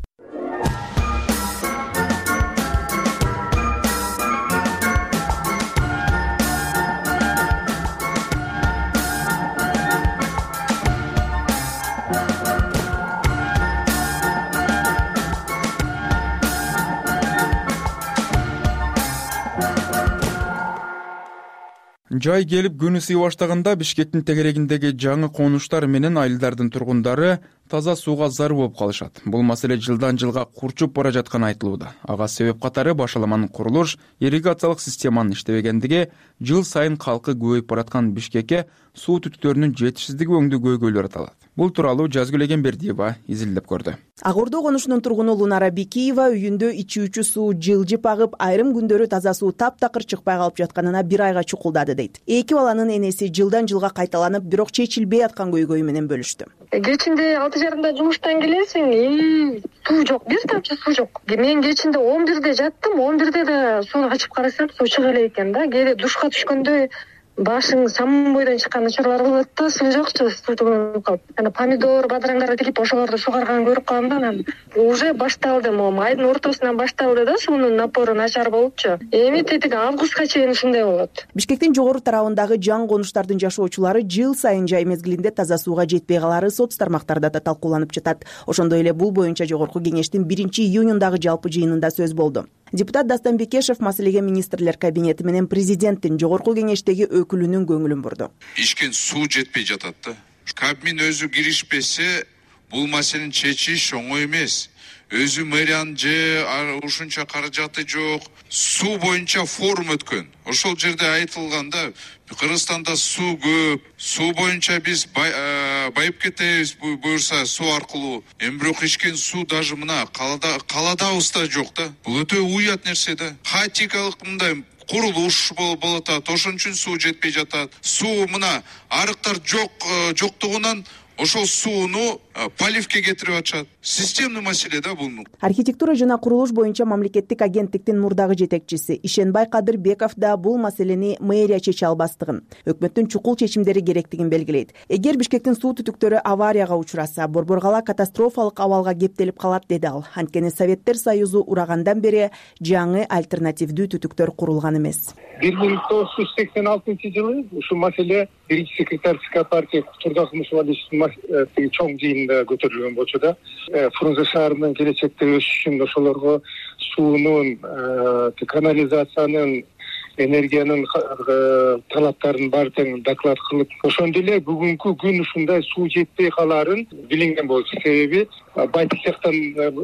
Жай келип күн ысый баштаганда Бишкектин тегерегиндеги жаңы конуштар менен айылдардын тургундары таза сууга зар болуп калышат. Бул маселе жылдан жылга курчуп бара жатканы айтылууда. Ага себеп катары башаламанын курулуш, ирригациялык системанын иштебегендиги, жыл сайын калкы көбөйүп бараткан Бишкекке суу түтүктөрүнүн жетишсиздиги өңдүү көйгөйлөр аталат. Бул тууралуу Жазгүл Эгембердиева изилдеп көрдү. Ак Ордо конушунун тургуну Лунара Бекиева үйүндө ичүүчү суу жылжып агып, айрым күндөрү таза суу таптакыр чыкпай калып жатканына 1 айга чукулдады дейт. 2 баланын энеси жылдан жылга кайталанып, бирок чечилбей аткан көйгөй менен бөлүштү. Кечинде 6:30 жумуштан келесиң, суу жок, бир тамчы суу жок. Мен кечинде 11-де жаттым, 11-де да сууну ачып карасам, суу чыга эле экен да. Кээде душка түшкөндө башың самын бойдон чыккан начарлар болот да, суу жокчу, суу тугунуп калып. Помидор, бадыраңдар тигип ошолорду сугарган көрүп калдым да, анан уже башталды, айдын ортосунан башталды да, суунун напору начар болупчу. Эми тетиги августка чейин ушундай болот. Бишкектин жогору тарабындагы жаңы конуштардын жашоочулары жыл сайын жай мезгилинде таза сууга жетпей калары соц тармактарда да талкууланып жатат. Ошондой эле бул боюнча жогорку кеңештин 1-июнундагы жалпы жыйынында сөз болду. Депутат Дастан Бекешев маселеге министрлер кабинети менен президенттин жогорку кеңештеги өкүлүнүн көңүлүн бурду. Ичкен суу жетпей жатат да. Кабмин өзү киришпесе, бул маселени чечиш оңой эмес. Өзү мэриянын же ушунча каражаты жок. Суу боюнча форум өткөн. Ошол жерде айтылганда, Кыргызстанда суу көп, суу боюнча биз байып кетебиз буюрса суу аркылуу. Эми бирок ичкен суу даже мына каладабызда жок да. Бул өтө уят нерсе да. Хаотикалык мындай курулуш болуп атат, ошон үчүн суу жетпей жатат. Суу мына арыктар жоктугунан ошол сууну поливке кетирип атышат. Системный маселе да бул. Архитектура жана курулуш боюнча мамлекеттик агенттиктин мурдагы жетекчиси Ишенбай Кадырбеков да бул маселени мэрия чече албастыгын, өкмөттүн чукул чечимдери керектигин белгилейт. Эгер Бишкектин суу түтүктөрү аварияга учураса, Борборгала катастрофалык абалга кептелип калат деди ал. Анткени Советтер Союзу урагандан бери жаңы альтернативдүү түтүктөр курулган эмес. 1986 ушул маселе биринчи секретарь СК партия Тургак Мусулалиевичтин чоң жыйынында көтөрүлгөн болчу да. Фрунзе шаарынын келечекте өсүшүн, ошолорго суунун, канализациянын, энергиянын талаптарын баардыгын доклад кылып, ошондой эле бүгүнкү күн ушундай суу жетпей калаарын билинген болчу. Себеби Байтык жактан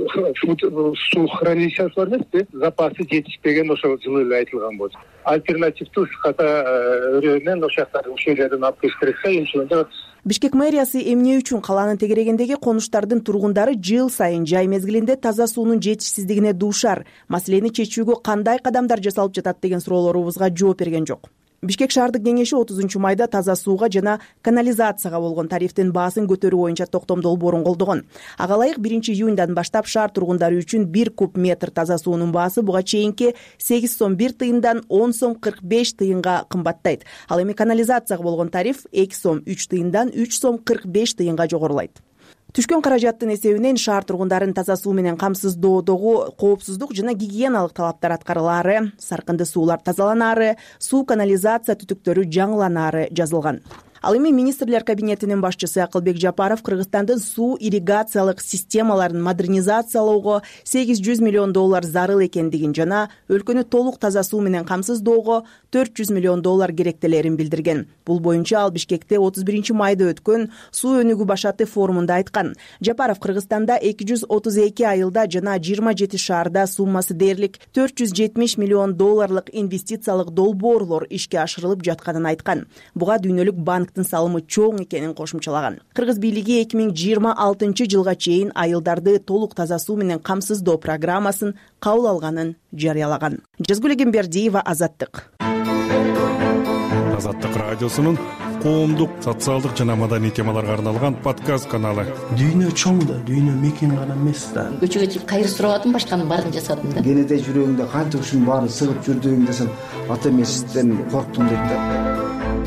суу хранилищеси бар эмеспи, запасы жетишпеген, ошол жылы эле айтылган болчу. Альтернативдүү ката өрөөнөн ошол жактарын алып келсе, Бишкек мэриясы эмне үчүн калаанын тегерегиндеги конуштардын тургундары жыл сайын жай мезгилинде таза суунун жетишсиздигине дуушар, маселени чечүүгө кандай кадамдар жасалып жатат деген суроолорубузга жооп берген жок. Бишкек шаардык кеңеши 30-майда таза сууга жана канализацияга болгон тарифтин баасын көтөрүү боюнча токтом долбоорун колдогон. Ага ылайык 1-июндан баштап шаар тургундары үчүн 1 куб метр таза суунун баасы буга чейинки 8 сом 1 тыйындан 10 сом 45 тыйынга кымбаттайт. Ал эми канализацияга болгон тариф 2 сом 3 тыйындан 3 сом 45 тыйынга жогорулайт. Түшкөн каражаттын эсебинен шаар тургундарын таза суу менен камсыздоодогу коопсуздук жана гигиеналык талаптар аткарылаары, саркынды суулар тазаланаары, суу канализация түтүктөрү жаңыланаары жазылган. Ал эми министрлер кабинетинин башчысы Акылбек Жапаров Кыргызстандын суу ирригациялык системаларын модернизациялоого $800 миллион зарыл экендигин жана өлкөнү толук таза суу менен камсыздоого $400 миллион керектелерин билдирген. Бул боюнча ал Бишкекте 31-майда өткөн суу өнүгүү башаты форумунда айткан. Жапаров Кыргызстанда 232 айылда жана 27 шаарда суммасы дээрлик $470 миллион инвестициялык долбоорлор ишке ашырылып жатканын айткан. Буга дүйнөлүк банк салымы чоң экенин кошумчалаган. Кыргыз бийлиги 2026-жылга чейин айылдарды толук таза суу менен камсыздоо программасын кабыл алганын жарыялаган. Жазгүл Эгембердиева, Азаттык. Азаттык радиосунун коомдук, социалдык жана маданий темаларга арналган подкаст каналы. Дүйнө чоң да, дүйнө мекен гана эмес да. Көчөгө чыгып кайыр сурабадым, башканын баарын жасадым да. Кенеде жүрөгүңдө канча ушунун баары сыгып жүрдүң десем, ата эмесизден корктум дейт да.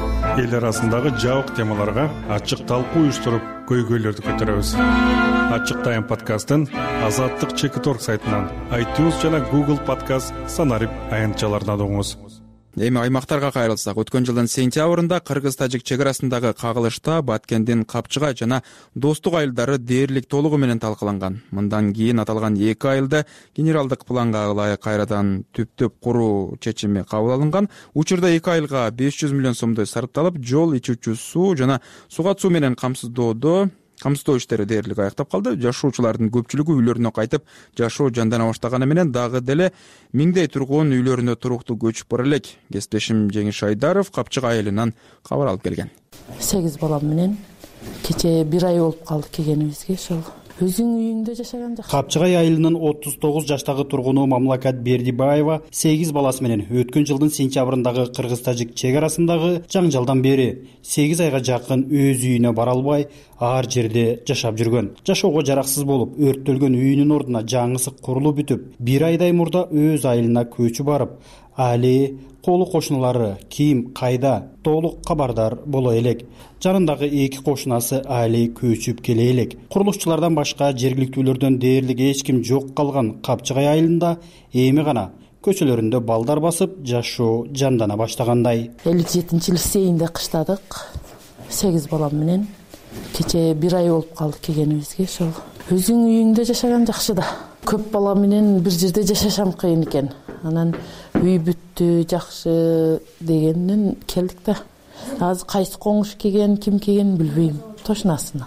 Эл арасындагы жабык темаларга ачык талкуу уюштуруп, көйгөйлөрдү көтөрөбүз. Ачык тайм подкастын Азаттык Чекиторг сайтынан, iTunes жана Google подкаст санарип аянтчаларынан угуңуз. Эми аймактарга кайрылсак, өткөн жылдын сентябрында кыргыз-тажик чек арасындагы кагылышта Баткендин Капчыга жана Достук айылдары дээрлик толугу менен талкаланган. Мындан кийин аталган 2 айылда генералдык планга ылайык кайрадан түптөп куруу чечими кабыл алынган. Учурда 2 айылга $500 миллион сомдой сарпталып, жол, ичүүчү суу жана суга суу менен камсыздоо иштери дээрлик аяктап калды. Жашоочулардын көпчүлүгү үйлөрүнө кайтып жашоо жандана баштаганы менен дагы деле миңдей тургун үйлөрүнө туруктуу көчүп бара элек. Кесиптешим Жеңиш Айдаров Капчыга айылынан кабар алып келген. 8 балам менен кече 1 ай болуп калды келгенибизге. Ошол өзүң үйүңдө жашаган жакшы. Капчыгай айылынын 39 жаштагы тургуну Мамлакат Бердибаева 8 баласы менен өткөн жылдын сентябрындагы кыргыз-тажик чек арасындагы жаңжалдан бери 8 айга жакын өз үйүнө бара албай ар жерде жашап жүргөн. Жашоого жараксыз болуп, өрттөлгөн үйүнүн ордуна жаңысы курулуп бүтүп, 1 айдай мурда өз айылына көчүп барып, али колу кошуналары ким кайда толук кабардар боло элек. Жанындагы 2 кошунасы али көчүп келе элек. Курулушчулардан башка жергиликтүүлөрдөн дээрлик эч ким жок калган Капчыгай айылында эми гана көчөлөрүндө балдар басып жашоо жандана баштагандай. 57 лицейинде кыштадык. 8 балам менен кече 1 ай болуп калды келгенибизге. Ошол өзүң үйүңдө жашаган жакшы да. Көп бала менен бир жерде жашашам кыйын экен. Анан үй бүттү, жакшы дегенден келдик да. Азыр кайсы коңуш келген, ким келген билбейм. Тошнасына.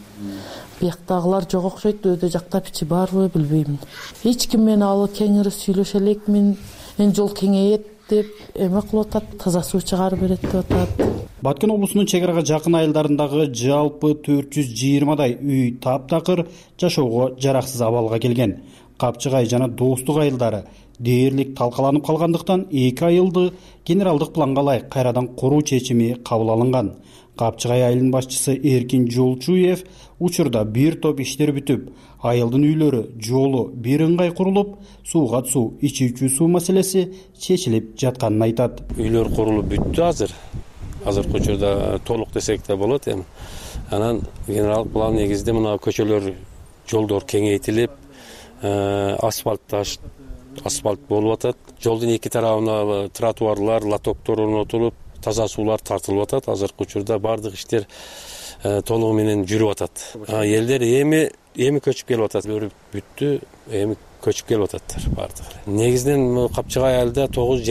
Бияктагылар жок окшойт, өйдө жакта пичи барбы билбейм. Эч ким менен алы кеңири сүйлөшө элекмин. Мен жол кеңейет деп эме кылып атат, таза суу чыгарып берет деп атат. Баткен облусунун чек арага жакын айылдарындагы жалпы 420дай үй таптакыр жашоого жараксыз абалга келген. Капчыгай жана Достук айылдары дээрлик талкаланып калгандыктан 2 айылды генералдык планга ылайык кайрадан куруу чечими кабыл алынган. Капчыгай айылынын башчысы Эркин Жолчуев учурда бир топ иштер бүтүп, айылдын үйлөрү, жолу бир ыңгай курулуп, сууга суу, ичүүчү суу маселеси чечилип жатканын айтат. Үйлөр курулуп бүттү азыр. Азыркы учурда толук десек да болот эми. Анан генералдык план негизинде мына көчөлөр, жолдор кеңейтилип, асфальт болуп атат. Жолдун эки тарабына тротуарлар, лотоктор орнотулуп, таза суулар тартылып атат. Азыркы учурда бардык иштер толугу менен жүрүп атат. Элдер эми көчүп келип атат. Бүттү, эми көчүп келип ататтар бардыгы. Негизинен Капчыгай айылда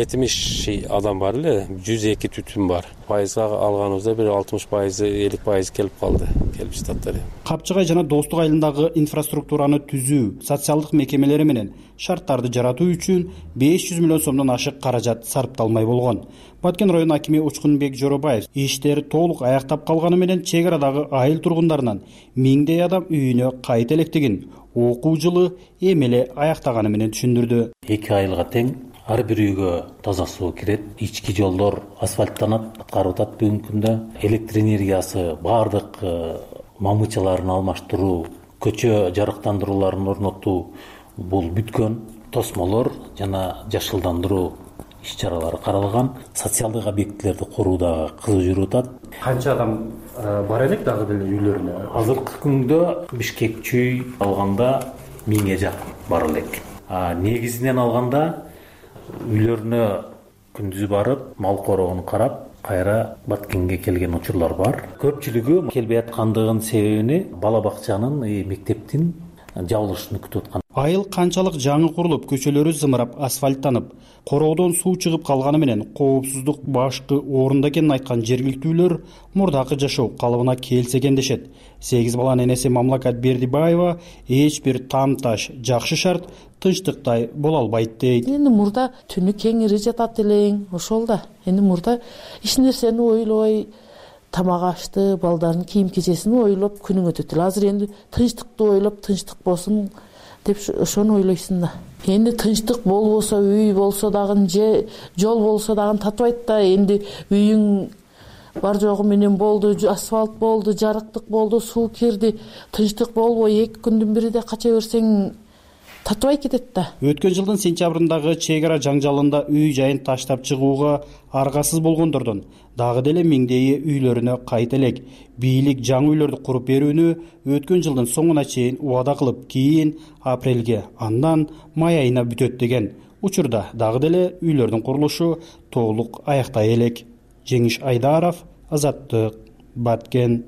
970 адам бар эле, 102 түтүн бар. Пайызга алганыбызда бир 60%, 50% келип калды, келип жататтар. Капчыгай жана Достук айылындагы инфраструктураны түзүү, социалдык мекемелери менен шарттарды жаратуу үчүн 500 миллион сомдон ашык каражат сарпталмай болгон. Баткен район акими Учкунбек Жоробаев иштери толук аяктап калганы менен чек арадагы айыл тургундарынан 1000 адам үйүнө кайта электигин окуу жылы эмеле аяктаганы менен түшүндүрдү. 2 айылга тең ар бир үйгө таза суу кирет, ички жолдор асфальттанат, аткарып атат бүгүнкү күндө. Электр энергиясы бардык мамычаларын алмаштыруу, көчө жарыктандырууларын орнотуу бул бүткөн. Тосмолор жана жашылдандыруу иш-чаралары каралган. Социалдык объектилерди курууда кызуу жүрүп атат. Канча адам бар элек дагы деле үйлөрүнө? Азыркы күндө Бишкек чүй алганда 1000 жакын бар элек. Негизинен алганда үйлөрүнө күндүз барып, мал коробун карап, кайра Баткенге келген учурлар бар. Көпчүлүгү келбей аткандыгынын себебини бала бакчанын, мектептин жабылышын күтүп аткан. Айыл канчалык жаңы курулуп, көчөлөрү зымырап, асфальттанып, короодон суу чыгып калганы менен коопсуздук башкы орунда экенин айткан жергиликтүүлөр мурдакы жашоо калыбына келсе экен дешет. 8 баланын энеси Мамлакат Бердибаева эч бир там-таш, жакшы шарт, тынчтыктай боло албайт дейт. Эми мурда түнү кеңири жатат элең, ошол да. Эми мурда эч нерсени ойлобой, тамак ашты, балдардын кийим-кечесин ойлоп күнүң өтөт эле. Азыр энди тынчтыкты ойлоп, тынчтык болсун деп ошону ойлойсуң да. Энди тынчтык болбосо, үй болсо дагы, жол болсо дагы татыбайт да. Энди үйүң бар жогу менен болду, асфальт болду, жарыктык болду, суу кирди. Тынчтык болбой 2 күндүн биринде кача берсең татыбай кетет да. Өткөн жылдын сентябрындагы чек ара жаңжалында үй жайын таштап чыгууга аргасыз болгондордон дагы деле миңдейи үйлөрүнө кайта элек. Бийлик жаңы үйлөрдү куруп берүүнү өткөн жылдын соңуна чейин убада кылып, кийин апрелге, андан май айына бүтөт деген. Учурда дагы деле үйлөрдүн курулушу толук аяктай элек. Жеңиш Айдаров, Азаттык, Баткен.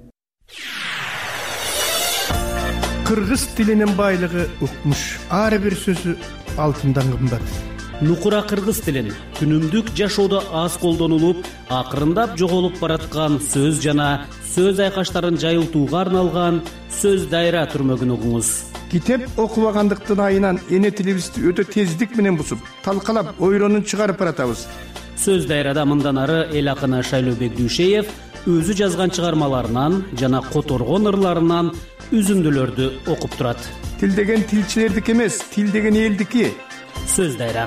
Кыргыз тилинин байлыгы укмуш. Ар бир сөзү алтындан кымбат. Нукура кыргыз тилин күнүмдүк жашоодо аз колдонулуп, акырындап жоголуп бараткан сөз жана сөз айкаштарын жайылтууга арналган сөз дайра түрмөгүн угуңуз. Китеп окубагандыктын айынан эне тилибизди өтө тездик менен бусуп, талкалап, ойронун чыгарып баратабыз. Сөз дайрада мындан ары эл акыны Шайлообек Дүйшеев өзү жазган чыгармаларынан жана которгон ырларынан үзүндүлөрдү окуп турат. Тил деген тилчилердики эмес, тил деген элдики. Сөз дайра.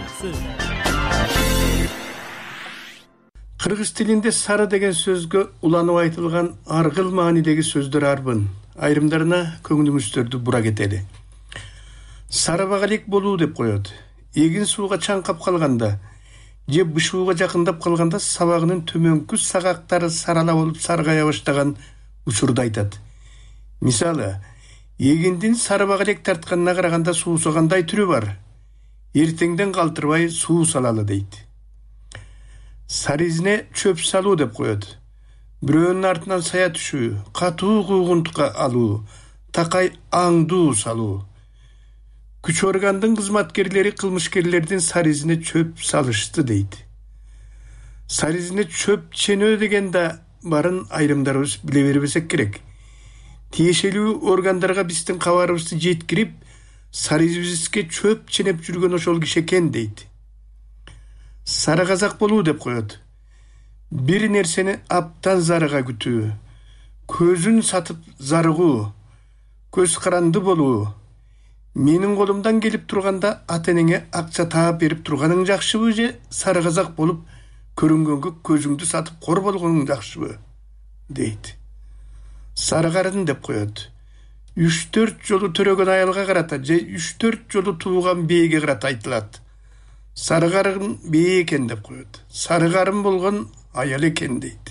Кыргыз тилинде сары деген сөзгө уланып айтылган аргыл маанидеги сөздөр арбын. Айрымдарына көңүлүңүздөрдү бура кетели. Сары багалек болуу деп коет. Эгин сууга чаңкап калганда же бышууга жакындап калганда сабагынын төмөнкү сагактары сарала болуп саргая баштаган учурду айтат. Мисалы, эгиндин сары багалек тартканына караганда суусу кандай түрү бар? Эртеңден калтырбай суу салалы дейт. Сары изине чөп салуу деп коет. Бирөөнүн артынан сая түшүү, катуу куугунтукка алуу, такай аңдуу салуу. Күч органдын кызматкерлери кылмышкерлердин сары изине чөп салышты дейт. Сары изине чөп ченөө деген да барын айрымдарыбыз биле бербесек керек. Тиешелүү органдарга биздин кабарыбызды жеткирип, сары изибизге чөп ченеп жүргөн ошол киши экен дейт. Сары казак болуу деп коет. Бир нерсени аптан зарыга күтүү, көзүн сатып зарыгуу, көз каранды болуу, Менин колумдан келип турганда ата энеңе акча таап берип турганың жакшыбы же сары казак болуп көрүнгөнгө көзүңдү сатып кор болгонуң жакшыбы дейт. Сары карын деп коет. 3-4 жолу төрөгөн аялга карата же 3-4 жолу туулган бээге карата айтылат. Сары карын бээ экен деп коет. Сары карын болгон аял экен дейт.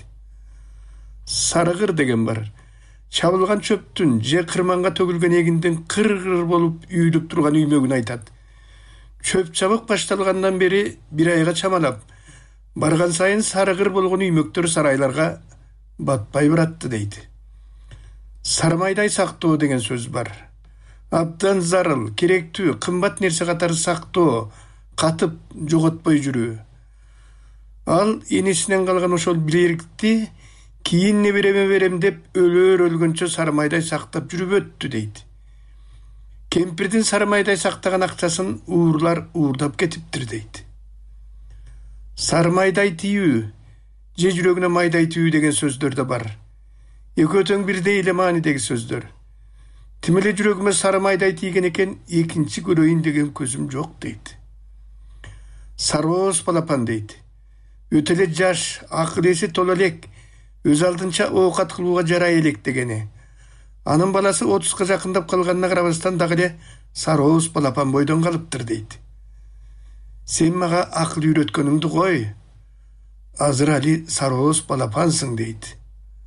Сарыгыр деген бар. Чабылган чөптүн же кырманга төгүлгөн эгиндин кыр-кыр болуп үйүлүп турган үймөгүн айтат. Чөп чабык башталгандан бери бир айга чамалап, барган сайын сарыгыр болгон үймөктөр сарайларга батпай баратты дейт. Сармайдай сактоо деген сөз бар. Абдан зарыл, керектүү, кымбат нерсе катары сактоо, катып жоготпой жүрүү. Ал энесинен калган ошол билерикти кийин небереме берем деп өлгөнчө сармайдай сактап жүрүп өттү дейт. Кемпирдин сармайдай сактаган акчасын уурлар уурдап кетиптир дейт. Сармайдай тийүү же жүрөгүнө майдай тийүү деген сөздөр да бар. Экөө тең бирдей эле маанидеги сөздөр. Тим эле жүрөгүмө сармайдай тийген экен, экинчи көрөйүн деген көзүм жок дейт. Сарооз балапан дейт. Өтө эле жаш, акыл эси тола элек, өз алдынча оокат кылууга жарай элек дегени. Анын баласы 30га жакындап калганына карабастан дагы эле сарооз балапан бойдон калыптыр дейт. Сен мага акыл үйрөткөнүңдү кой. Азыр али сарооз балапансың дейт.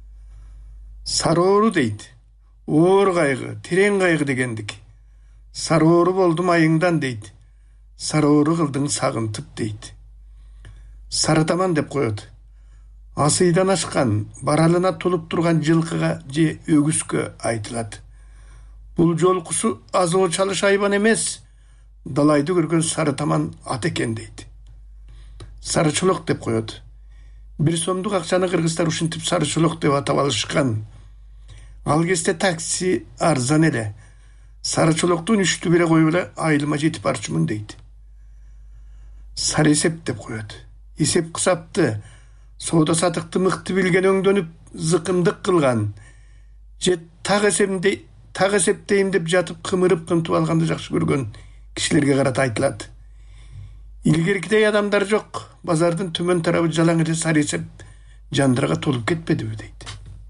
Сароору дейт. Оор кайгы, терең кайгы дегендик. Сароору болдум айыңдан дейт. Сароору кылдың сагынтып дейт. Сарытаман деп коет. Асыйдан ашкан, баралына толуп турган жылкыга же өгүскө айтылат. Бул жолкусу азоо чалыш айбан эмес, далайды көргөн сарытаман ат экен дейт. Сарычолок деп коет. Бир сомдук акчаны кыргыздар ушинтип сарычолок деп атап алышкан. Ал кезде такси арзан эле. Сарычолоктун 3-тү бире коюп эле айылыма жетип барчумун дейт. Сары эсеп деп коет. Эсеп кысапты, соода сатыкты мыкты билген өңдөнүп зыкымдык кылган. Же так эсептейм деп жатып кымырып кымтып алганды жакшы көргөн кишилерге карата айтылат. Илгеркидей адамдар жок. Базардын төмөн тарабы жалаң эле сары эсеп жандырга толуп кетпедиби дейт.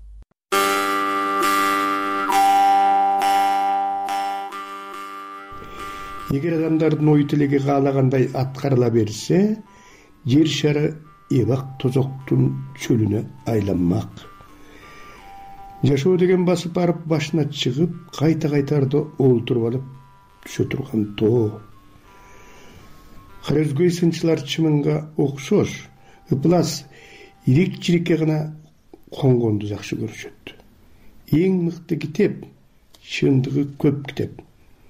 Эгер адамдардын ой тилеги каалагандай аткарыла берсе, жер шары эбак тозоктун чөлүнө айланмак. Жашоо деген басып барып башына чыгып, кайта-кайтарда олтуруп алып түшө турган тоо. Кыргызгөй сынчылар чымынга окшош, ыплас, ирик-чирикке гана конгонду жакшы көрүшөт. Эң мыкты китеп, чындыгы көп китеп.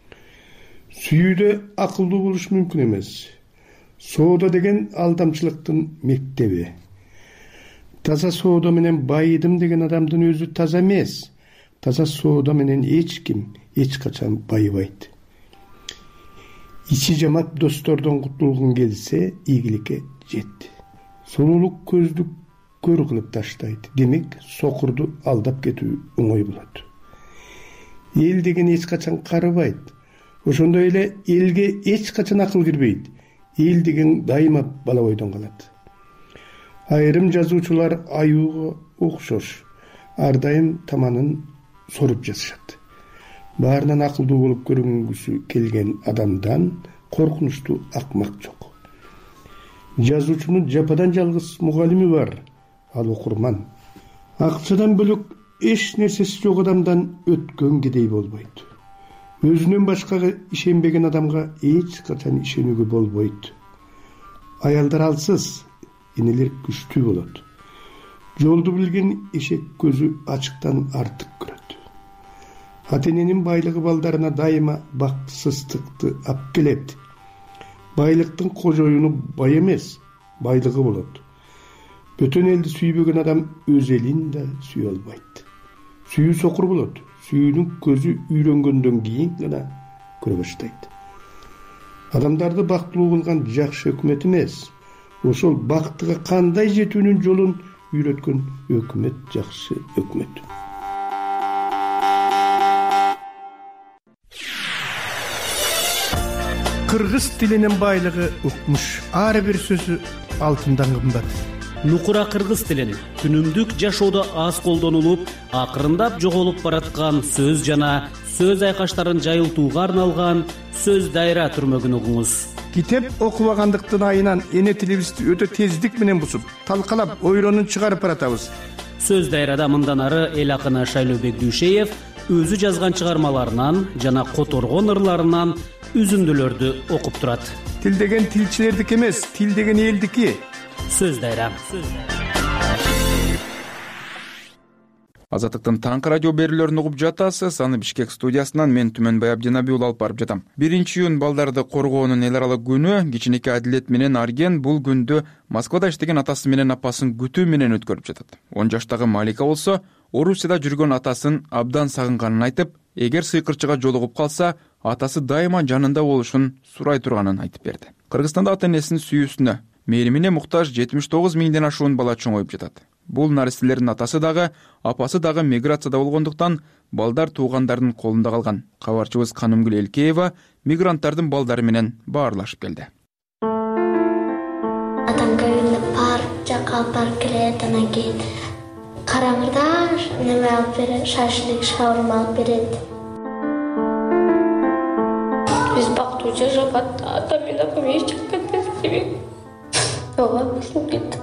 Сүйүүдө акылдуу болуш мүмкүн эмес. Соода деген алдамчылыктын мектеби. Таза соода менен байыдым деген адамдын өзү таза эмес. Таза соода менен эч ким эч качан байыбайт. Ичи жамап достордон кутулгун келсе, ийгиликке жет. Сонулук көздү көр кылып таштайт. Демек, сокурду алдап кетүү оңой болот. Эл деген эч качан карыбайт. Ошондой эле элге эч качан акыл кирбейт. Эл деген дайыма бала бойдон калат. Айрым жазуучулар аюуга окшош, ар дайым таманын соруп жатышат. Баарынан акылдуу болуп көрүнгүсү келген адамдан коркунучтуу акмак жок. Жазуучунун жападан жалгыз мугалими бар, ал окурман. Акчадан бөлөк эч нерсеси жок адамдан өткөн кедей болбойт. Өзүнөн башкага ишенбеген адамга эч качан ишенүүгө болбойт. Аялдар алсыз, энелер күчтүү болот. Жолду билген эшек көзү ачыктан артык көрөт. Ата-эненин байлыгы балдарына дайыма бакытсыздыкты алып келет. Байлыктын кожоюну бай эмес, байлыгы болот. Бөтөн элди сүйбөгөн адам өз элин да сүйө албайт. Сүйүү сокур болот. Сүйүүнүн көзү үйрөнгөндөн кийин гана көрө баштайт. Адамдарды бактылуу кылган жакшы өкмөт эмес, ошол бактыга кандай жетүүнүн жолун үйрөткөн өкмөт жакшы өкмөт. Кыргыз тилинин байлыгы укмуш. Ар бир сөзү алтындан кымбат. Нукура кыргыз тилин күнүмдүк жашоодо аз колдонулуп, акырындап жоголуп бараткан сөз жана сөз айкаштарын жайылтууга арналган сөз дайра түрмөгүн угуңуз. Китеп окубагандыктын айынан эне тилибизди өтө тездик менен бусуп, талкалап, ойронун чыгарып баратабыз. Сөз дайрада мындан ары эл акыны Шайлообек Дүйшеев өзү жазган чыгармаларынан жана которгон ырларынан үзүндүлөрдү окуп турат. Тил деген тилчилердики эмес, тил деген элдики. Сөз дайра. Азаттыктын таңкы радио берүүлөрүн угуп жатасыз. Аны Бишкек студиясынан мен Түмөнбай Абдинабиул алып барып жатам. 1-июнь балдарды коргоонун эл аралык күнү. Кичинекей Адилет менен Арген бул күндү Москвада иштеген атасы менен апасын күтүү менен өткөрүп жатат. 10 жаштагы Малика болсо, Орусияда жүргөн атасын абдан сагынганын айтып, эгер сыйкырчыга жолугуп калса, атасы дайыма жанында болушун сурай турганын айтып берди. Кыргызстанда ата энесинин сүйүүсүнө, мээримине муктаж 79 миңден ашуун бала чоңоюп жатат. Бул наристелердин атасы дагы, апасы дагы миграцияда болгондуктан балдар туугандардын колунда калган. Кабарчыбыз Канымгүл Элкеева мигранттардын балдары менен баарлашып келди. Атамга парк жакка алып барып келет, анан кийин караңырда неме алып берет, шашлык, шаурма алып берет. Биз бактуу жашап атам менен апам эч жакка кетпейт. Ооба, ушинтип кеттик.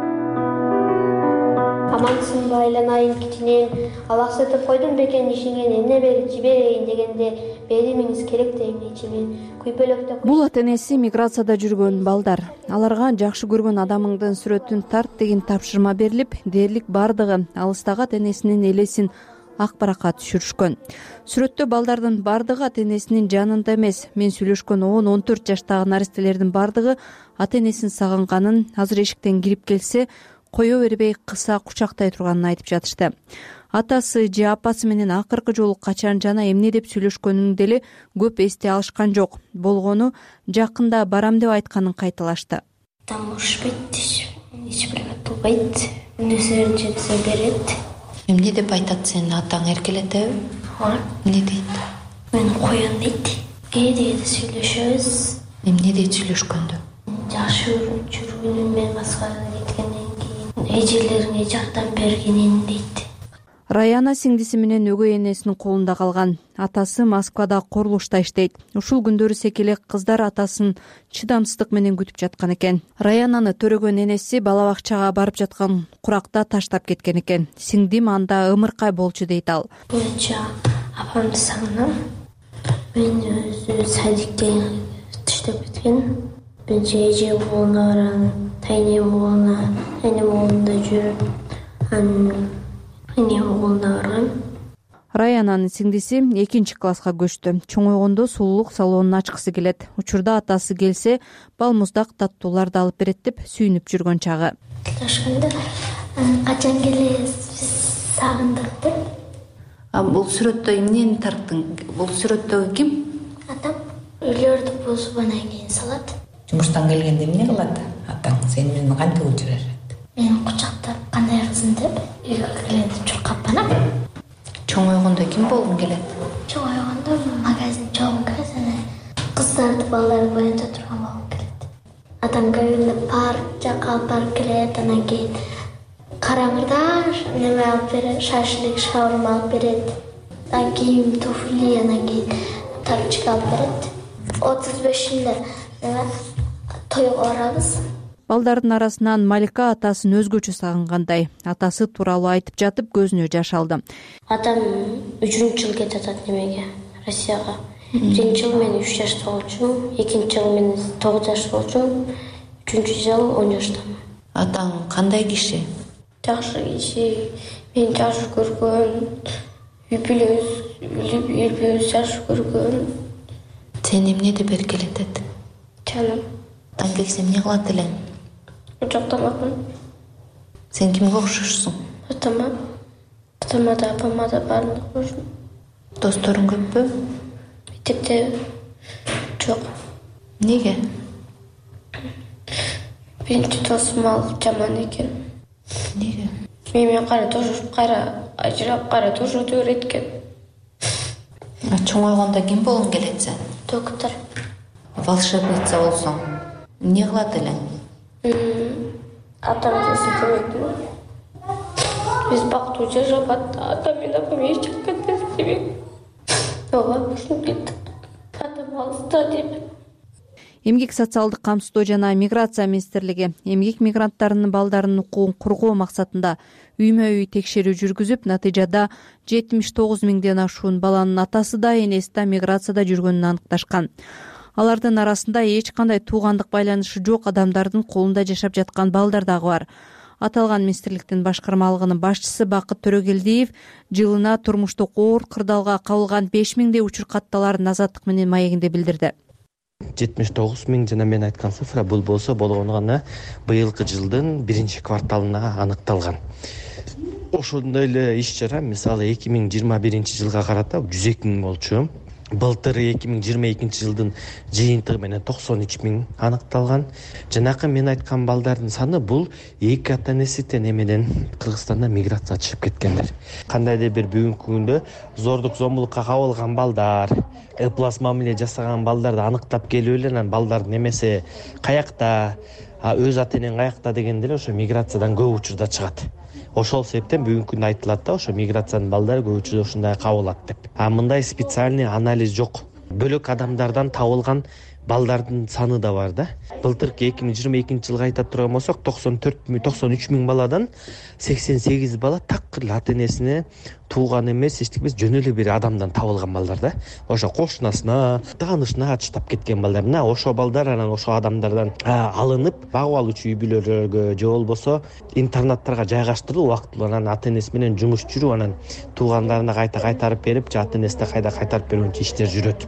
Амансың айланайын кичинен, Аллах сатып койдум бекен ишиңе эмне берип жиберейин дегенде беримиңиз керек дейм ичимен. Күйпөлөктө. Бул ата энеси миграцияда жүргөн балдар. Аларга жакшы көргөн адамыңдын сүрөтүн тарт деген тапшырма берилип, дээрлик бардыгы алыстагы ата энесинин элесин ак баракка түшүрүшкөн. Сүрөттө балдардын бардыгы ата энесинин жанында эмес. Мен сүйлөшкөн 10-14 жаштагы наристелердин бардыгы ата энесин сагынганын, азыр эшиктен кирип келсе кое бербей кыса кучактай турганын айтып жатышты. Атасы же апасы менен акыркы жолу качан жана эмне деп сүйлөшкөнүн деле көп эсте алышкан жок. Болгону жакында барам деп айтканын кайталашты. Там ушпайт, эч бир кылбайт, нерселерин жетсе берет. Эмне деп айтат сенин атаң эркелетеби? Ооба. Эмне дейт? Мен коён дейт. Кээде сүйлөшөбүз. Эмне дейт сүйлөшкөндө? Жакшы жүргөнүн мен басканы кеткенден кийин эжелериңе жардам бергенин дейт. Раяна сиңдиси менен өгөй энесинин колунда калган. Атасы Москвада курулушта иштейт. Ушул күндөрү секелек кыздар атасын чыдамсыздык менен күтүп жаткан экен. Раянаны төрөгөн энеси бала бакчага барып жаткан куракта таштап кеткен экен. Сиңдим анда ымыркай болчу дейт ал. Боюнча апамды сагынам. Мен өзү садикте таштап кеткен. Мен эже уулуна барам, тайнем уулунда жүрүп, Раянанын сиңдиси 2 класска көчтү. Чоңойгондо сулуулук салонун ачкысы келет. Учурда атасы келсе, балмуздак таттууларды алып берет деп сүйүнүп жүргөн чагы. Ташканда качан келесиз, сагындык деп. Бул сүрөттө эмнени тарттың? Бул сүрөттөгү ким? Атам үйлөрдү бузуп анан кийин салат. Жумуштан келгенде эмне кылат? Атаң сени менен кантип учурашат? Мен кучактап кандай кызым деп үйгө келип чуркап анам. Чоңойгондо ким болгуң келет? Чоңойгондо магазин чоң кызы, кыздарды балдарды боюнча турган болгум келет. Атам көйгөндө парк жакка алып барып келет, анан кийин караңырда неме алып берет, шашлык, шаурма алып берет. Анан кийин туфли, анан кийин тапочки алып берет. 35-inde тойго барабыз. Балдардын арасынан Малика атасын өзгөчө сагынгандай. Атасы тууралуу айтып жатып көзүнө жаш алды. Атам 3-жыл кетип жатат немеге, Россияга. 1-жыл мен 3 жашта болчумун, 2-жыл мен 9 жашта болчумун, 3-жыл 10 жаштамын. Атаң кандай киши? Жакшы киши, мен жакшы көргөн, үй-бүлөбүз жакшы көргөн. Сен эмне деп эркелетет? Жаным. Атаң келсе эмне кылат элең? Жактамакмын. Сен кимге окшошсуң? Атама да, апама да баарын окшошмун. Досторуң көппү? Мектепте жок. Неге? Биринчи досум ал жаман экен. Неге? Менен кара тошуп, кара ажырап, кара тошуп берет экен. Чоңойгондо ким болгуң келет сен? Доктор. волшебница болсоң эмне кылат элең? Атам десе демекмин. Биз бактылуу жашап атам менен апам эч жакка кетпебек. Ооба, ушинтип кеттик. Атам алыста деп. Эмгек социалдык камсыздоо жана миграция министрлиги эмгек мигранттарынын балдарынын укугун коргоо максатында үймө-үй текшерүү жүргүзүп, натыйжада 79 миңден ашуун баланын атасы да, энеси да миграцияда жүргөнүн аныкташкан. Алардын арасында эч кандай туугандык байланышы жок адамдардын колунда жашап жаткан балдар дагы бар. Аталган министрликтин башкармалыгынын башчысы Бакыт Төрөгелдиев жылына турмуштук оор кырдаалга кабылган 5 миңдей учур катталарын Азаттык менен маегинде билдирди. 79 миң жана мен айткан цифра бул болсо болгону гана быйылкы жылдын 1-кварталына аныкталган. Ошондой эле иш чара мисалы 2021 жылга карата 102 миң болчу. Былтыр 2022 жылдын жыйынтыгы менен 93 миң аныкталган. Жанакы мен айткан балдардын саны бул эки ата-энеси тене менен Кыргызстандан миграция чыгып кеткендер. Кандайдыр бир бүгүнкү күндө зордук зомбулукка кабылган балдар, ыплас мамиле жасаган балдарды аныктап келип эле анан балдардын эмеси каякта, өз ата-энең каякта дегенде эле ошо миграциядан көп учурда чыгат. Ошол себептен бүгүнкү күндө айтылат да, ошо миграциянын балдары көп учурда ушундай кабылат деп. Мындай специальный анализ жок. Бөлөк адамдардан табылган балдардын саны да бар да. Былтыркы 2022 жылга айтат турган болсок, 93 миң баладан 88 бала такыр ата-энесине тууган эмес, эчтеке эмес, жөн эле бир адамдан табылган балдар да. Ошо кошунасына, таанышына таштап кеткен балдар. Мына ошо балдар анан ошо адамдардан алынып, багып алуучу үй бүлөлөргө же болбосо интернаттарга жайгаштырылып, убактылуу анан ата-энеси менен жумуш жүрүп, анан туугандарына кайта кайтарып берип, же ата-энесине кайта кайтарып берүүчү иштер жүрөт.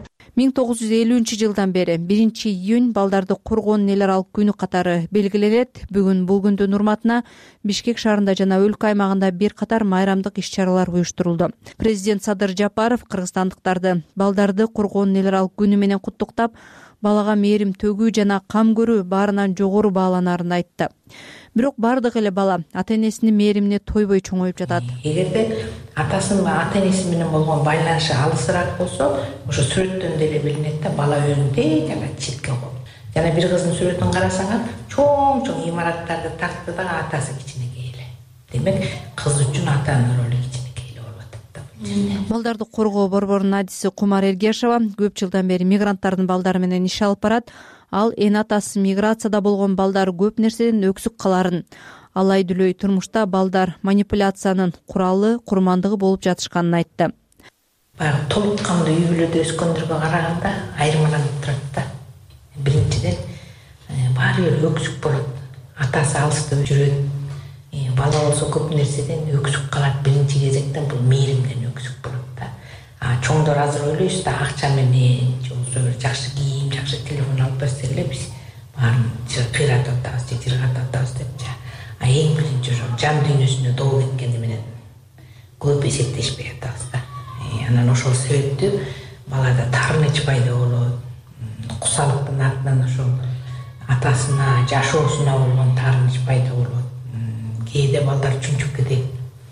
1950 жылдан бери 1-июнь балдарды коргоонун эл аралык күнү катары белгиленет. Бүгүн бул күндүн урматына Бишкек шаарында жана өлкө аймагында бир катар майрамдык иш-чаралар уюштурулду. Президент Садыр Жапаров кыргызстандыктарды балдарды коргоонун эл аралык күнү менен куттуктап, балага мээрим төгүү жана кам көрүү баарынан жогору бааланаарын айтты. Бирок бардык эле бала ата-энесинин мээримине тойбой чоңоюп жатат. Эгерде атасынын ата-энеси менен болгон байланышы алысыраак болсо, ошо сүрөттөн деле билинет да, бала өзүндөй жана четке коюп. Жана бир кыздын сүрөтүн карасаңар, чоң имараттарды тартты да, атасы кичинекей эле. Демек, кыз үчүн атанын ролу кичинекей эле болуп атат да. Балдарды коргоо борборунун адиси Кумар Эргешова көп жылдан бери мигранттардын балдары менен иш алып барат. Ал эн атасы миграцияда болгон балдар көп нерседен өксүк каларын, алай дүлөй турмушта балдар манипуляциянын куралы, курмандыгы болуп жатышканын айтты. Баягы толук камдуу үй бүлөдө өскөндөргө караганда айырмаланып турат да. Биринчиден баары бир өксүк болот. Атасы алыста жүрөт. Бала болсо көп нерседен өксүк калат. Биринчи кезектен бул мээримден өксүк болот да. Чоңдор азыр ойлойбуз да, акча менен, же болбосо бир жакшы кийим, жакшы телефон алып берсек эле биз баарын кыйратып атабыз, же жыргатып атабыз деп. Эң биринчи ошо жан дүйнөсүнө доо кеткени менен көп эсептешпей атабыз да. Анан ошол себептүү балада таарыныч пайда болот. Кусалыктын артынан ошол атасына, жашоосуна болгон таарыныч пайда болот. Кээде балдар чүнчүп кетет.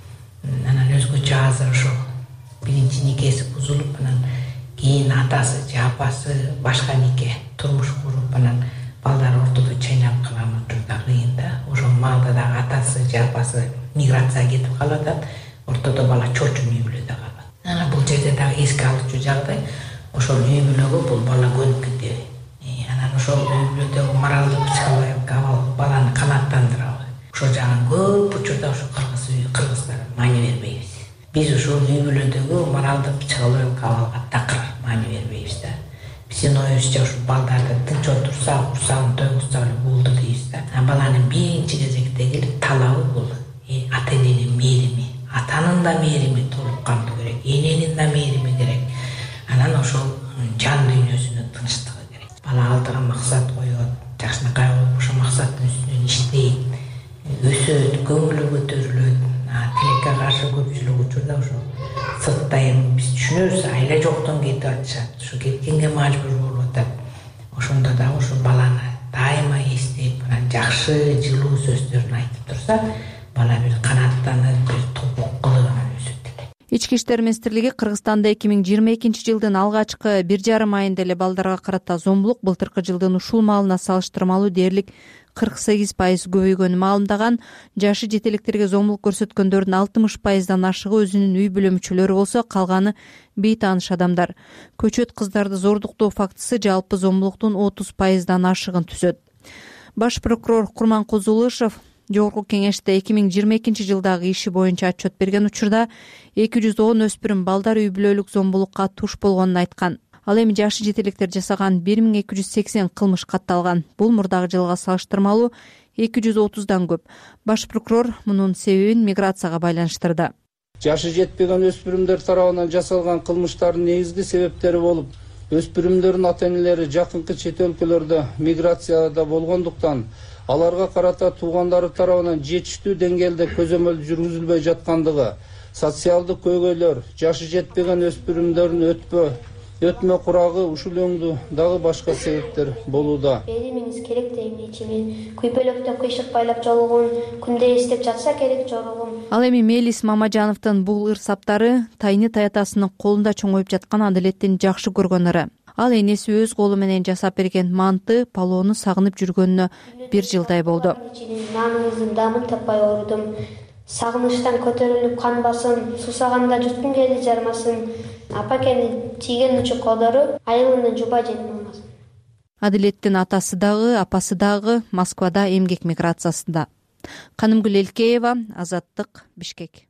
Анан өзгөчө азыр ошо биринчи никеси бузулуп, анан кийин атасы же апасы башка нике турмуш куруп, анан балдар ортодо чайнап калган учурда кыйын да. Ошол маалда дагы атасы же апасы миграцияга кетип калып атат, ортодо бала чочун үй бүлөдө калат. Анан бул жерде дагы эске алуучу жагдай, ошол үй бүлөгө бул бала көнүп кетеби. Анан ошол үй бүлөдөгү моралдык психологиялык абал баланы канааттандырабы. Ошол жагын көп учурда ошо кыргыздар маани бербейбиз. Биз ушул үй бүлөдөгү моралдык психологиялык абалга такыр маани бербейбиз да. Биздин оюбузча ушул балдарды тынч отурса, курсагын тойгузса эле болду дейбиз да. Баланын биринчи кезектеги талабы бул ата-эненин мээрими, атанын да мээрими толук кандуу керек, эненин да мээрими керек. Анан ошол жан дүйнөсүнүн тынчтыгы керек. Бала алдыга максат коёт, жакшынакай болуп ошол максаттын үстүнөн иштейт, өсөт, көңүлү көтөрүлөт. Тилекке каршы көпчүлүк учурда ошо сыртта эми биз түшүнөбүз, айла жоктон кетип атышат, ошо кеткенге мажбур болуп атат. Ошондо дагы ошо баланы дайыма эстеп, анан жакшы, жылуу сөздөрүн айтып турса, бала бир канааттанып, бир топок кылып анан өсөт эле. Ички иштер министрлиги Кыргызстанда 2022 жылдын алгачкы 1,5 айында эле балдарга карата зомбулук былтыркы жылдын ушул маалына салыштырмалуу дээрлик 48% көбөйгөнүн маалымдаган. Жашы жете электерге зомбулук көрсөткөндөрдүн 60%дан ашыгы өзүнүн үй бүлө мүчөлөрү болсо, калганы бейтааныш адамдар. Көчөт кыздарды зордуктоо фактысы жалпы зомбулуктун 30%дан ашыгын түзөт. Баш прокурор Курманкулы Улышев Жогорку кеңеште 2022 жылдагы иши боюнча отчет берген учурда 210 өспүрүм балдар үй бүлөлүк зомбулукка туш болгонун айткан. Ал эми жашы жете электер жасаган 1280 кылмыш катталган. Бул мурдагы жылга салыштырмалуу 230дан көп. Баш прокурор мунун себебин миграцияга байланыштырды. Жашы жетпеген өспүрүмдөр тарабынан жасалган кылмыштардын негизги себептери болуп, өспүрүмдөрдүн ата-энелери жакынкы чет өлкөлөрдө миграцияда болгондуктан аларга карата туугандары тарабынан жетиштүү деңгээлде көзөмөл жүргүзүлбөй жаткандыгы, социалдык көйгөйлөр, жашы жетпеген өспүрүмдөрдүн өтмө курагы ушул өңдү дагы башка себептер болууда. Беримиңиз керек дейм ичими. Күйпөлөктө кыйшык байлап жолугун күндө эстеп жатса керек жорогум. Ал эми Мелис Мамажановдун бул ырсаптары Тайны Таятасынын колунда чоңоюп жаткан адилеттин жакшы көргөн ыры. Ал энеси өз колу менен жасап берген манты палоону сагынып жүргөнүнө 1 жылдай болду. Наныңыздын дамын таппай оорудум. Сагынычтан көтөрүлүп кан басым, сусаганда жуткум келди жармасын. Апакени тийген учук колдору айылынын жуба жеңип алмасын. Адилеттин атасы дагы, апасы дагы Москвада эмгек миграциясында. Канымгүл Элкеева, Азаттык, Бишкек.